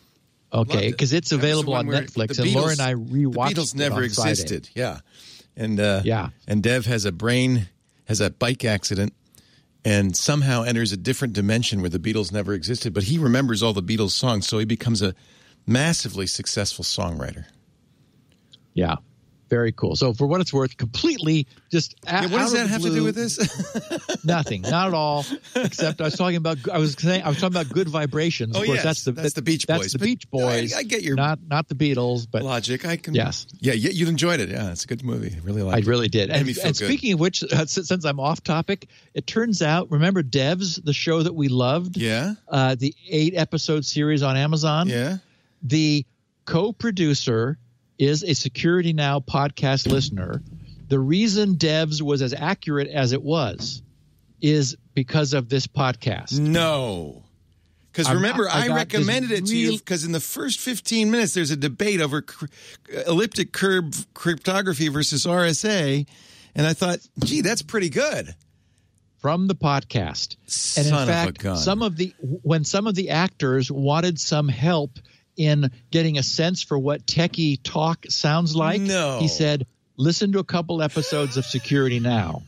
Loved Okay, it. because it's That was the available one on where Netflix, the and Laura Beatles- and I rewatched The Beatles it never on existed. Friday. Yeah, and uh, Yeah. and Dev has a brain has a bike accident, and somehow enters a different dimension where the Beatles never existed. But he remembers all the Beatles songs, so he becomes a massively successful songwriter. Yeah. Very cool. So for what it's worth, completely just Yeah, what does that have to do with this? Nothing, not at all. Except I was talking about I was saying I was talking about good vibrations. Oh, of course, yes, that's the that's the Beach That's Boys, the but Beach Boys. I- I get your- not not the Beatles, but Logic. I can. Yes. Yeah, yeah. You enjoyed it. Yeah, it's a good movie. I really I liked it. really did. Made And, me feel and good. speaking of which, uh, since since I'm off topic, it turns out, remember Devs, the show that we loved? Yeah. Uh, the eight episode series on Amazon? Yeah. The co-producer is a Security Now podcast listener. The reason Devs was as accurate as it was is because of this podcast. No. Because I'm- remember, I I, got recommended this it to you real- because in the first fifteen minutes, there's a debate over cr- elliptic curve cryptography versus R S A. And I thought, gee, that's pretty good. From the podcast. Son and of in a fact, gun. some of the when some of the actors wanted some help in getting a sense for what techie talk sounds like, No. he said, listen to a couple episodes of Security Now.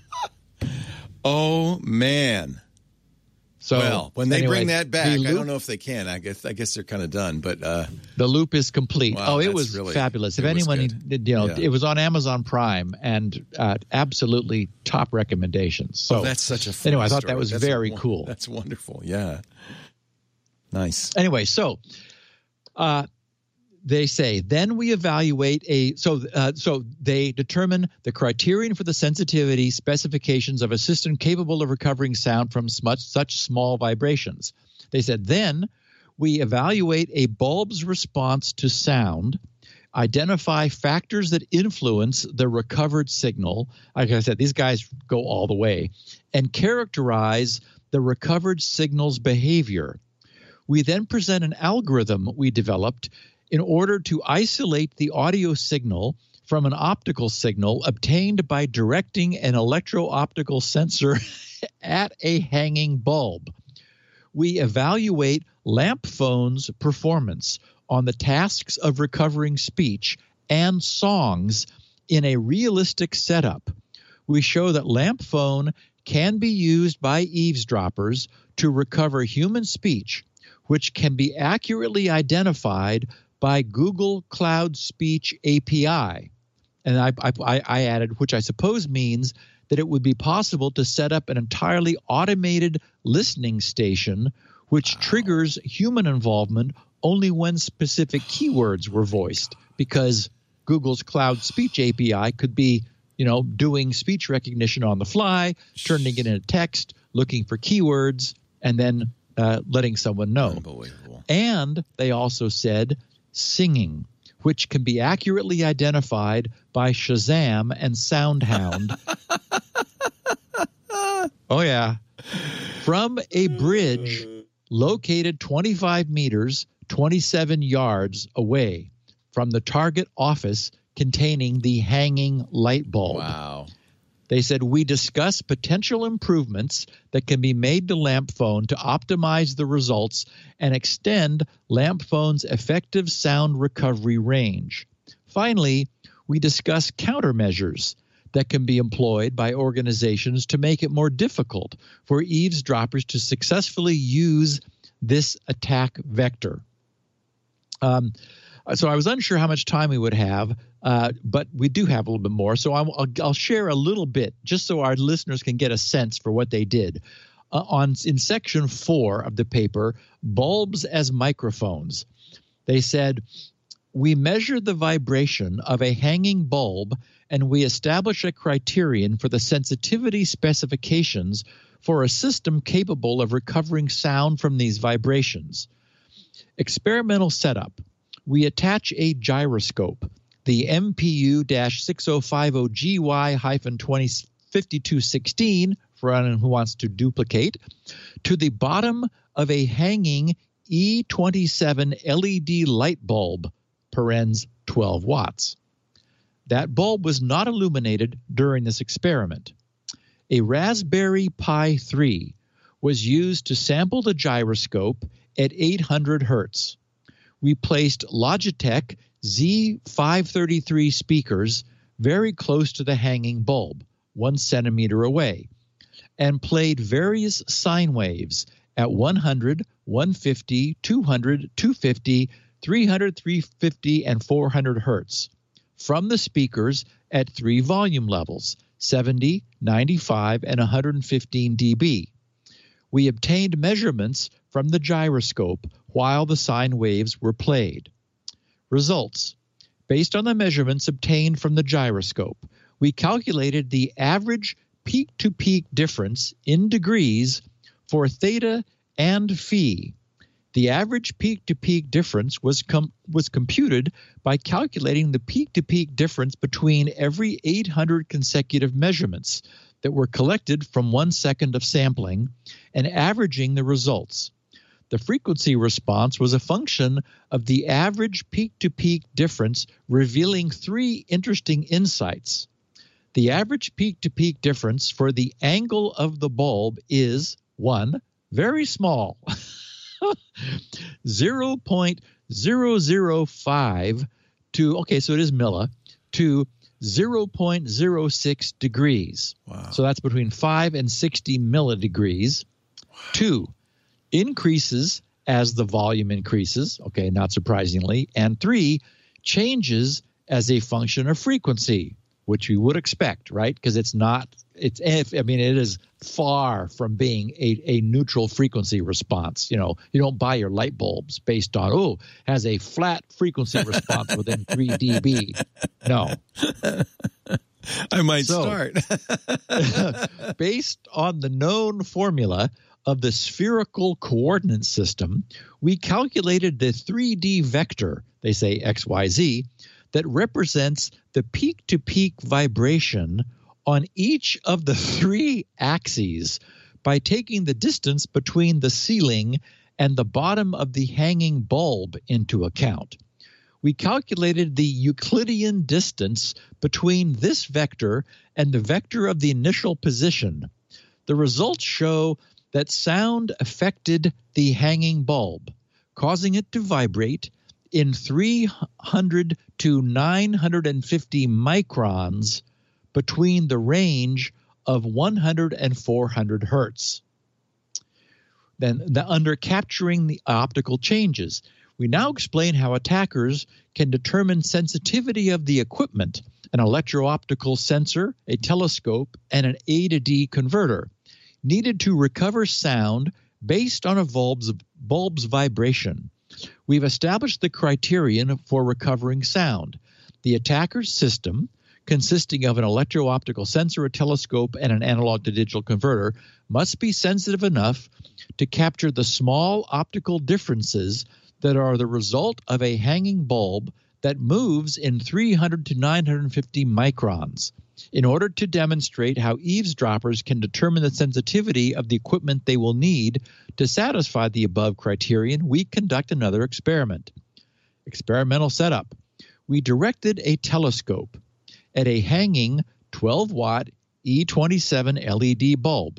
Oh, man. So well, when they anyway, bring that back, the I loop, don't know if they can. I guess I guess they're kind of done. But uh, the loop is complete. Wow, oh, it that's was really- fabulous. If it was anyone, good. did, you know, Yeah. it was on Amazon Prime and uh, absolutely top recommendations. So oh, that's such a fun anyway, I thought story. that was That's a very won- cool. That's wonderful. Yeah. Nice. Anyway, so uh, they say then we evaluate a so uh, so they determine the criterion for the sensitivity specifications of a system capable of recovering sound from such, such small vibrations. They said then we evaluate a bulb's response to sound, identify factors that influence the recovered signal. Like I said, these guys go all the way, and characterize the recovered signal's behavior. We then present an algorithm we developed in order to isolate the audio signal from an optical signal obtained by directing an electro-optical sensor at a hanging bulb. We evaluate lamp phones' performance on the tasks of recovering speech and songs in a realistic setup. We show that lamp phone can be used by eavesdroppers to recover human speech, which can be accurately identified by Google Cloud Speech A P I. And I, I, I added, which I suppose means that it would be possible to set up an entirely automated listening station, which wow. triggers human involvement only when specific keywords were voiced, because Google's Cloud Speech A P I could be, you know, doing speech recognition on the fly, turning it into text, looking for keywords, and then uh, letting someone know. Unbelievable. And they also said singing, which can be accurately identified by Shazam and SoundHound. Oh, yeah. From a bridge located twenty-five meters, twenty-seven yards away from the target office containing the hanging light bulb. Wow. They said, we discuss potential improvements that can be made to lamp phone to optimize the results and extend lamp phone's effective sound recovery range. Finally, we discuss countermeasures that can be employed by organizations to make it more difficult for eavesdroppers to successfully use this attack vector. Um, so I was unsure how much time we would have, uh, but we do have a little bit more. So I'll, I'll share a little bit just so our listeners can get a sense for what they did. Uh, on in section four of the paper, bulbs as microphones, they said, we measure the vibration of a hanging bulb and we establish a criterion for the sensitivity specifications for a system capable of recovering sound from these vibrations. Experimental setup. We attach a gyroscope, the M P U six oh five oh G Y twenty fifty-two sixteen, for anyone who wants to duplicate, to the bottom of a hanging E twenty-seven L E D light bulb, parens twelve watts. That bulb was not illuminated during this experiment. A Raspberry Pi three was used to sample the gyroscope at eight hundred hertz. we placed Logitech Z five thirty-three speakers very close to the hanging bulb, one centimeter away, and played various sine waves at one hundred, one fifty, two hundred, two fifty, three hundred, three fifty, and four hundred hertz from the speakers at three volume levels, seventy, ninety-five, and one hundred fifteen decibels. We obtained measurements from the gyroscope while the sine waves were played. Results. Based on the measurements obtained from the gyroscope, we calculated the average peak-to-peak difference in degrees for theta and phi. The average peak-to-peak difference was com- was computed by calculating the peak-to-peak difference between every eight hundred consecutive measurements that were collected from one second of sampling and averaging the results. The frequency response was a function of the average peak-to-peak difference, revealing three interesting insights. The average peak-to-peak difference for the angle of the bulb is, one, very small, zero point zero zero five to, okay, so it is milli, to zero point zero six degrees. Wow. So that's between five and sixty millidegrees. Wow. Two, increases as the volume increases, okay, not surprisingly. And three, changes as a function of frequency, which we would expect, right? Because it's not, it's, I mean, it is far from being a, a neutral frequency response. You know, you don't buy your light bulbs based on, oh, has a flat frequency response within three decibels. No. I might So, start. Based on the known formula of the spherical coordinate system, we calculated the three D vector, they say X Y Z, that represents the peak-to-peak vibration on each of the three axes by taking the distance between the ceiling and the bottom of the hanging bulb into account. We calculated the Euclidean distance between this vector and the vector of the initial position. The results show that sound affected the hanging bulb, causing it to vibrate in three hundred to nine hundred fifty microns between the range of one hundred and four hundred hertz. Then, the, under capturing the optical changes, we now explain how attackers can determine sensitivity of the equipment, an electro-optical sensor, a telescope, and an A to D converter, needed to recover sound based on a bulb's, bulb's vibration. We've established the criterion for recovering sound. The attacker's system, consisting of an electro-optical sensor, a telescope, and an analog-to-digital converter, must be sensitive enough to capture the small optical differences that are the result of a hanging bulb that moves in three hundred to nine hundred fifty microns. In order to demonstrate how eavesdroppers can determine the sensitivity of the equipment they will need to satisfy the above criterion, we conduct another experiment. Experimental setup. We directed a telescope at a hanging twelve watt E twenty-seven L E D bulb.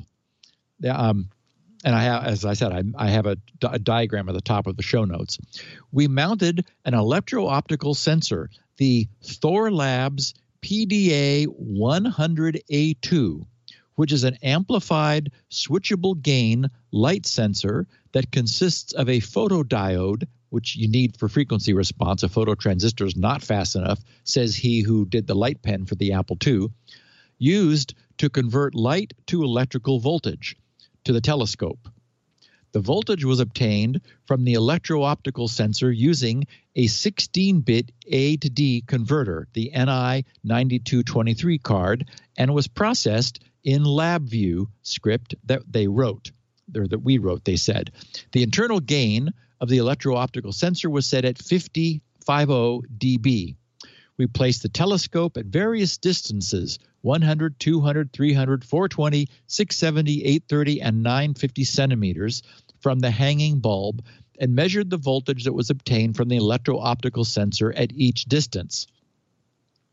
Um, and I have, as I said, I, I have a, a diagram at the top of the show notes. We mounted an electro-optical sensor, the Thorlabs P D A one hundred A two, which is an amplified switchable gain light sensor that consists of a photodiode, which you need for frequency response. A phototransistor is not fast enough, says he who did the light pen for the Apple two, used to convert light to electrical voltage to the telescope. The voltage was obtained from the electro-optical sensor using a sixteen bit A to D converter, the N I ninety-two twenty-three card, and was processed in LabVIEW script that they wrote, or that we wrote, they said. The internal gain of the electro-optical sensor was set at fifty, fifty decibels. We placed the telescope at various distances, one hundred, two hundred, three hundred, four twenty, six seventy, eight thirty, and nine fifty centimeters from the hanging bulb, and measured the voltage that was obtained from the electro-optical sensor at each distance.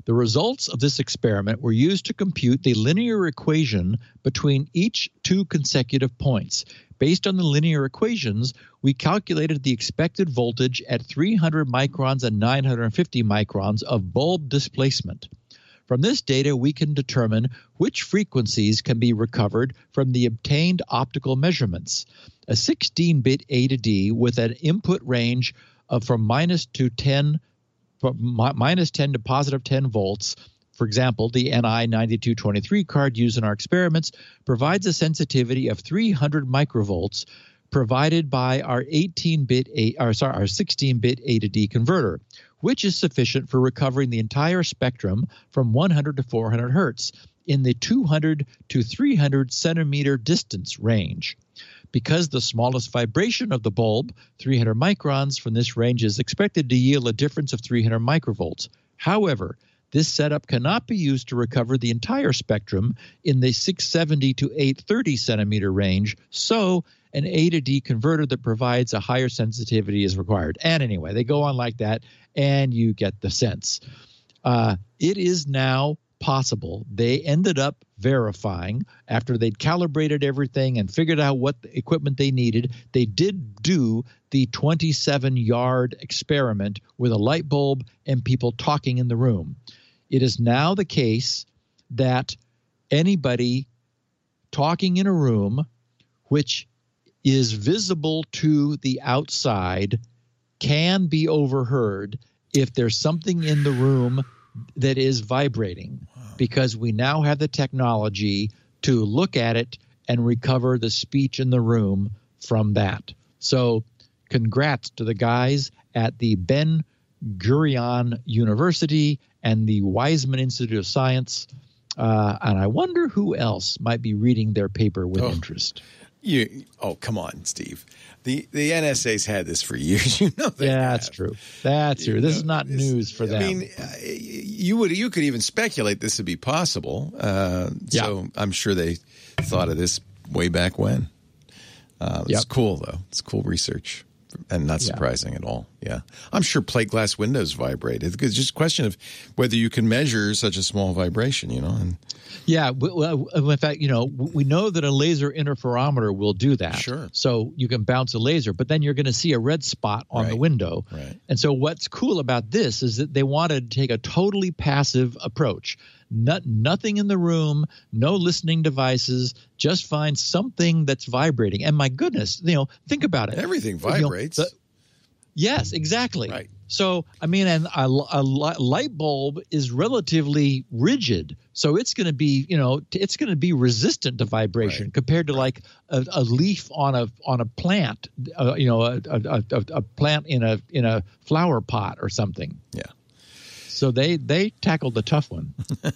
The results of this experiment were used to compute the linear equation between each two consecutive points. Based on the linear equations, we calculated the expected voltage at three hundred microns and nine hundred fifty microns of bulb displacement. From this data, we can determine which frequencies can be recovered from the obtained optical measurements. A sixteen-bit A to D with an input range of from minus to ten, from mi- minus ten to positive ten volts. For example, the N I ninety-two twenty-three card used in our experiments provides a sensitivity of three hundred microvolts provided by our eighteen-bit, A, or sorry, our sixteen-bit A to D converter, which is sufficient for recovering the entire spectrum from one hundred to four hundred hertz in the two hundred to three hundred centimeter distance range. Because the smallest vibration of the bulb, three hundred microns from this range, is expected to yield a difference of three hundred microvolts. However, this setup cannot be used to recover the entire spectrum in the six seventy to eight thirty centimeter range, so an A to D converter that provides a higher sensitivity is required. And anyway, they go on like that, and you get the sense. Uh, it is now possible. They ended up verifying after they'd calibrated everything and figured out what equipment they needed. They did do the twenty-seven yard experiment with a light bulb and people talking in the room. It is now the case that anybody talking in a room which is visible to the outside can be overheard if there's something in the room that is vibrating, because we now have the technology to look at it and recover the speech in the room from that. So congrats to the guys at the Ben Gurion University and the Weizmann Institute of Science. Uh, and I wonder who else might be reading their paper with oh. interest. You, oh, come on, Steve. The the N S A's had this for years. You know they Yeah, that's have. true. That's You true. This know, is not this- news for I them. mean, uh, you would you could even speculate this would be possible. Uh, Yeah. So I'm sure they thought of this way back when. Uh, it's Yep. cool, though. It's cool research and not Yeah. surprising at all. Yeah. I'm sure plate glass windows vibrate. It's just a question of whether you can measure such a small vibration, you know. And Yeah, w- w- in fact, you know, w- we know that a laser interferometer will do that. Sure. So you can bounce a laser, but then you're going to see a red spot on the Right. window. Right. And so what's cool about this is that they wanted to take a totally passive approach. Not, nothing in the room, no listening devices, just find something that's vibrating. And my goodness, you know, think about it. everything You know, vibrates. the- Yes, exactly. Right. So, I mean, and a, a li- light bulb is relatively rigid, so it's going to be, you know, t- it's going to be resistant to vibration Right. compared to like a, a leaf on a on a plant, uh, you know, a, a, a, a plant in a in a flower pot or something. yeah. So they they tackled the tough one.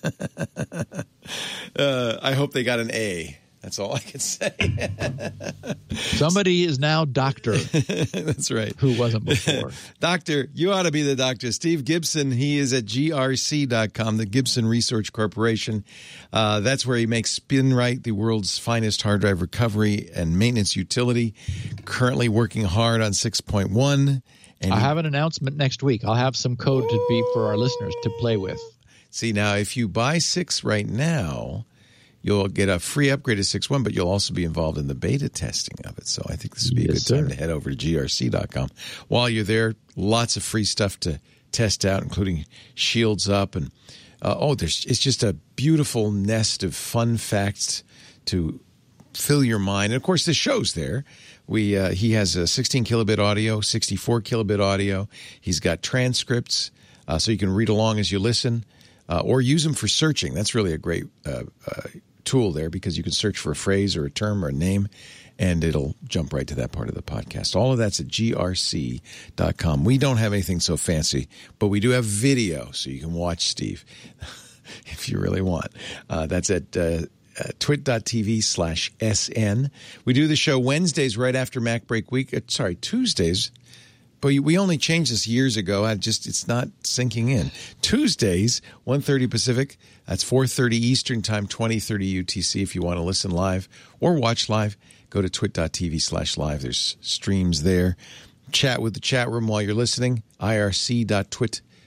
Uh, I hope they got an A. That's all I can say. Somebody is now doctor That's right. who wasn't before. Doctor, you ought to be the doctor. Steve Gibson, he is at G R C dot com, the Gibson Research Corporation. Uh, that's where he makes SpinRite, the world's finest hard drive recovery and maintenance utility. Currently working hard on six point one. And I he- have an announcement next week. I'll have some code to be for our listeners to play with. See, now, if you buy six right now, you'll get a free upgrade to six point one, but you'll also be involved in the beta testing of it. So I think this would be a Yes, good time sir. to head over to G R C dot com. While you're there, lots of free stuff to test out, including Shields Up. And, uh, oh, there's it's just a beautiful nest of fun facts to fill your mind. And, of course, the show's there. We uh, He has a sixteen kilobit audio, sixty-four kilobit audio. He's got transcripts, uh, so you can read along as you listen. Uh, or use them for searching. That's really a great uh, uh, tool there, because you can search for a phrase or a term or a name, and it'll jump right to that part of the podcast. All of that's at G R C dot com. We don't have anything so fancy, but we do have video, so you can watch Steve if you really want. Uh, that's at uh, uh, twit.tv slash SN. We do the show Wednesdays right after Mac Break Week. Uh, sorry, Tuesdays. But we only changed this years ago. I just it's not sinking in. Tuesdays, one thirty Pacific. That's four thirty Eastern Time, twenty thirty U T C. If you want to listen live or watch live, go to twit.tv slash live. There's streams there. Chat with the chat room while you're listening. I R C dot twit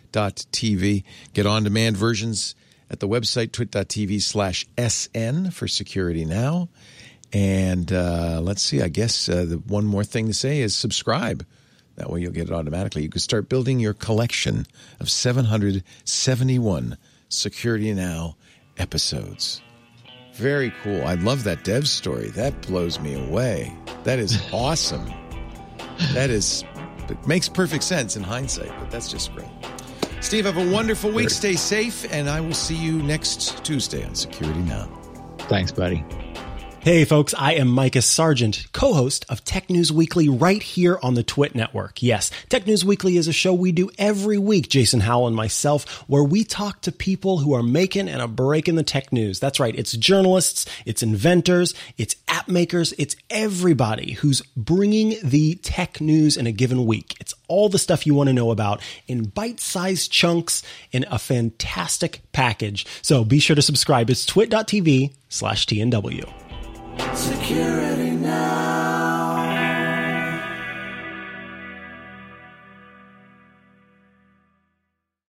dot t v. Get on-demand versions at the website twit.tv slash sn for Security Now. And uh, let's see, I guess uh, the one more thing to say is subscribe. That way you'll get it automatically. You can start building your collection of seven hundred seventy-one Security Now episodes. Very cool. I love that dev story. That blows me away. That is awesome. That is, it makes perfect sense in hindsight, but that's just great. Steve, have a wonderful week. Stay safe, and I will see you next Tuesday on Security Now. Thanks, buddy. Hey folks, I am Micah Sargent, co-host of Tech News Weekly right here on the Twit Network. Yes, Tech News Weekly is a show we do every week, Jason Howell and myself, where we talk to people who are making and a break in the tech news. That's right, it's journalists, it's inventors, it's app makers, it's everybody who's bringing the tech news in a given week. It's all the stuff you want to know about in bite-sized chunks in a fantastic package. So be sure to subscribe. It's twit.tv slash TNW. Security